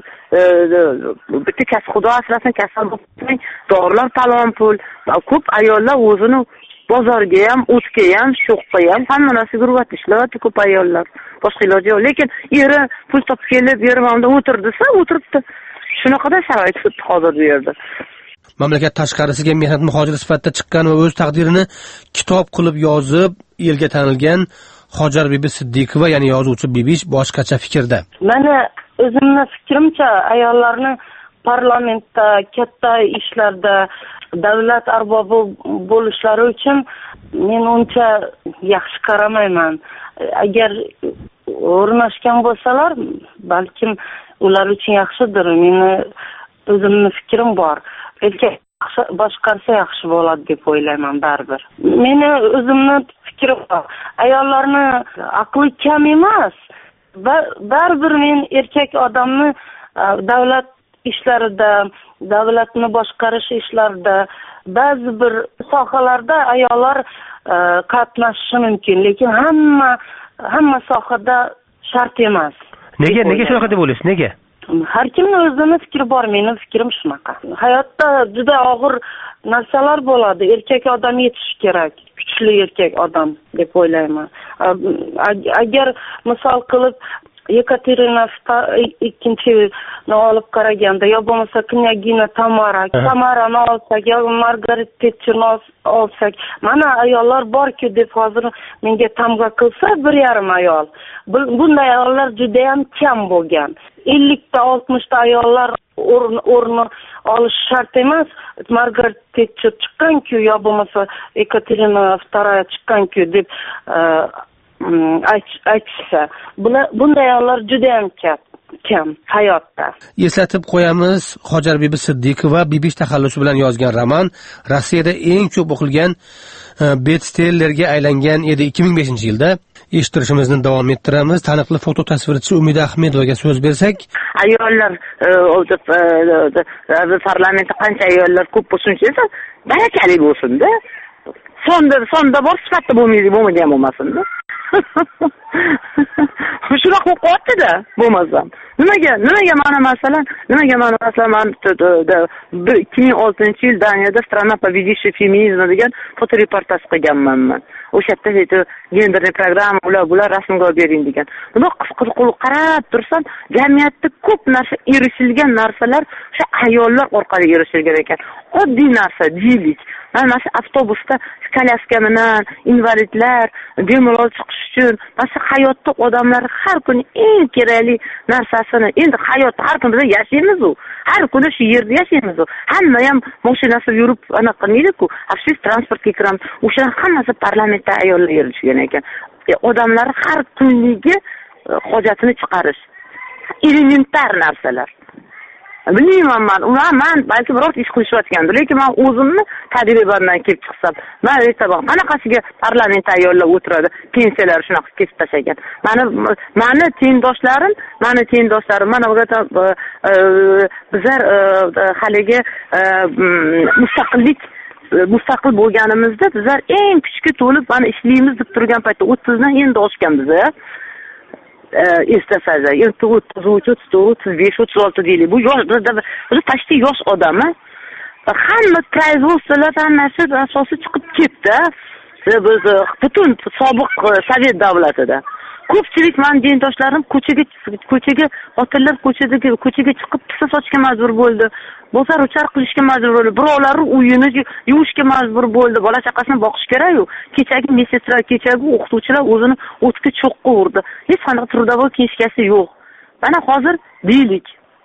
Speaker 4: Bitta kasb xudo asrasin kasal bo'lib ketmang, dorilar talon pul. Ko'p ayollar o'zini bozorga ham, o'tga ham, sho'qqa ham hamma narsaga urvatib ishlayapti ko'p ayollar. Boshqa iloji yo'q. Lekin eri pul topib kelib, erim onda o'tirdisa, o'tiribdi. Shunaqada sharoit o'tdi hozir bu yerda.
Speaker 14: Mamlakat tashqarisiga mehnat muhojiri sifatida chiqqan va o'z taqdirini kitob qilib yozib, elga tanilgan Hojar bibi Siddiqova, ya'ni yozuvchi Bibish boshqacha fikrda.
Speaker 5: Mana o'zimning fikrimcha, ayollarni parlamentda, katta ishlarda davlat arbobi bo'lishlari uchun men uncha yaxshi qaramayman. Agar o'rnashgan bo'lsalar, balkim ular uchun yaxshidir. Meni o'zimning fikrim bor. Erkak boshqarsa yaxshi bo'ladi deb o'ylayman baribir. Meni o'zimning fikrim bor. Ayollarni aqli kam emas. Baribir men erkak odamni davlat ishlarida, davlatni boshqarish ishlarida, ba'zi bir sohalarda ayollar qatnashishi mumkin, lekin hamma hamma sohada shart emas.
Speaker 16: Nega nega shunaqa deb o'ylaysiz? Nega?
Speaker 5: Har kimning o'zining fikri bor, mening fikrim shunaqa. Hayotda juda og'ir narsalar bo'ladi. Erkak odam yetishi kerak, kuchli erkak odam deb o'ylayman. Agar misol qilib Yekaterina ikkinchini olib qaraganda, yo bo'lmasa Knyagina Tamara, Tamarani olsak, yo Margaret Thatcherni olsak, mana ayollar bor-ku deb hozir menga tamg'a qilsa bir yarim ayol. Bunday ayollar juda ham kam bo'lgan. ellikta oltmishta ayollar o'rni olish shart emas. Margaret Thatcher chiqqan-ku, yo bo'lmasa Yekaterina ikkinchi chiqqan-ku deb aytishsa, bunday ayollar juda ham kam hayotda.
Speaker 14: Eslatib qo'yamiz, Hojar bibi Siddiqova Bibish taxallusi bilan yozgan roman Rossiyada eng ko'p o'qilgan bestsellerga aylangan edi ikki ming beshinchi yilda. Eshittirishimizni davom ettiramiz. Taniqli foto tasvirchi Umida Ahmedovaga so'z bersak,
Speaker 4: ayollar parlamentda qancha ayollar ko'p bo'lsin-chi, barakali bo'lsin-da. Sonda sonda bor, sifatda bo'lmaydi, bo'lmagan bo'lmasin-da. Shunaqa qo'yapti-da, bo'lmasam. Nimaga? Nimaga mana masalan, nimaga mana masalan ikki ming oltinchi yil Daniyada Strana победившая феминизм degan fotoreportaj qilganman men. O'sha yerda genderli programma, ular bular rasmga olib bering degan. Buni qiz-qiz qarab tursam, jamiyatda ko'p narsa erishilgan narsalar o'sha ayollar orqali erishilgan ekan. Oddiy narsa, deylik. Mana shu avtobusda kolyaska bilan invalidlar bemalol chiqish uchun, mana hayotda odamlar har kuni eng kerakli narsasini, endi hayotda har kuni biz yashaymiz-ku. Har kuni shu yerda yashaymiz. Hamma ham mashinasida yurib anaqa qilmaydi-ku. Общественный transportga kiramiz. O'sha hammasi parlamentda ayollar erishgan ekan. Odamlar har kunligi hojatini chiqarish. Elementar narsalar. Bilmayman men, ular men balki biror ish qilishayotgandir, lekin men o'zimni tajribamdan kelib chiqsam, men aytaman, qanaqasiga parlamentda ayollar o'tiradi, pensiyalar shunaqa kesib tashlagan. Meni meni tengdoshlarim, meni tengdoshlarim mana bu bizlar haligi mustaqillik mustaqil bo'lganimizda bizlar eng kuchga to'lib mana ishlaymiz deb turgan paytda o'ttizdan endi oshgan biz. Estasizlar, endi o'ttiz uch, o'ttiz to'rt, o'ttiz besh, o'ttiz olti deylik. Bu yosh, biz почти yosh odam. Hamma производствоlar hammasi asosi chiqib ketdi. Biz butun sobiq Sovet davlatida. Ko'pchilik men dindoshlarim ko'chaga ko'chaga xotinlar ko'chadagi ko'chaga chiqib pisa sochga majbur bo'ldi. Bozor uchar qilishga majbur bo'ldi. Birovlari uyini yuvishga majbur bo'ldi. Bola chaqasini boqish kerak-ku. Kechagi mesetslar, kechagi o'qituvchilar o'zini o'tga cho'qqa urdi. Hech qanaqa trudovой kechgasi yo'q. Mana hozir deylik.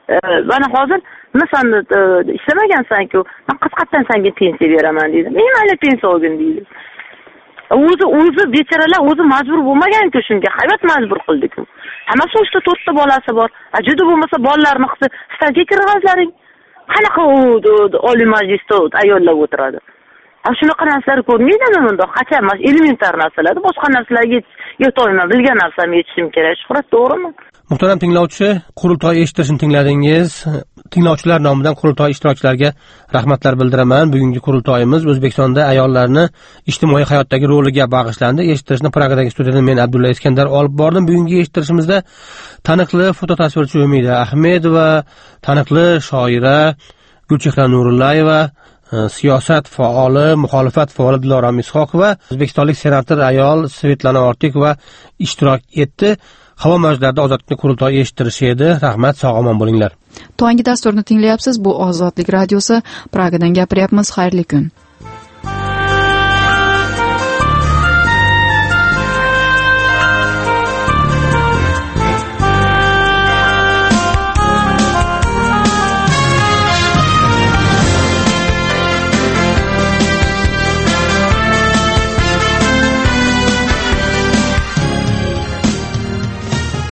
Speaker 4: mana hozir masan ishlamagansan-ku, men qisqatdan senga pensiya beraman dedim. Men mayli pensiya olgin deydi. O'zi o'zi bechoralar o'zi majbur bo'lmagan-ku shunga, hayot majbur qildi-ku. Hammasi o'shda to'rtta bolasi bor. Juda bo'lmasa bolalarni qilsa, sizlarga kirg'azlaring. Qanaqa oliy majlisda ayollar o'tiradi. Shunaqa narsalar ko'rmaydimi bunda? Qachon emas, elementar narsalar. Boshqa narsalarga yetolmayman, bilgan narsamni yetishim kerak. Shuhrat, to'g'rimi?
Speaker 14: Muhtaram tinglovchi, qurultoy eshittirishni tingladingiz. Tinglovchilar nomidan qurultoy ishtirokchilariga rahmatlar bildiraman. Bugungi qurultoyimiz O'zbekistonda ayollarni ijtimoiy hayotdagi roliga bag'ishlandi. Eshittirishni Pragadagi studiyadan men Abdulla Iskandar olib bordim. Bugungi eshittirishimizda taniqli fototasvirchi Umida Ahmedova, taniqli shoira Gulchehra Nurullayeva, siyosat faoli, muxolifat faoli Dilorom Ishoqova, o'zbekistonlik senator ayol Svetlana Ortiqova ishtirok etdi. Havo mavjlarida ozodlikni qurultoyi eshittirishi edi. Rahmat, sog' omon bo'linglar.
Speaker 1: To'ngi dasturni tinglayapsiz. Bu Ozodlik radiosi. Pragadan gapiryapmiz. Xayrli kun.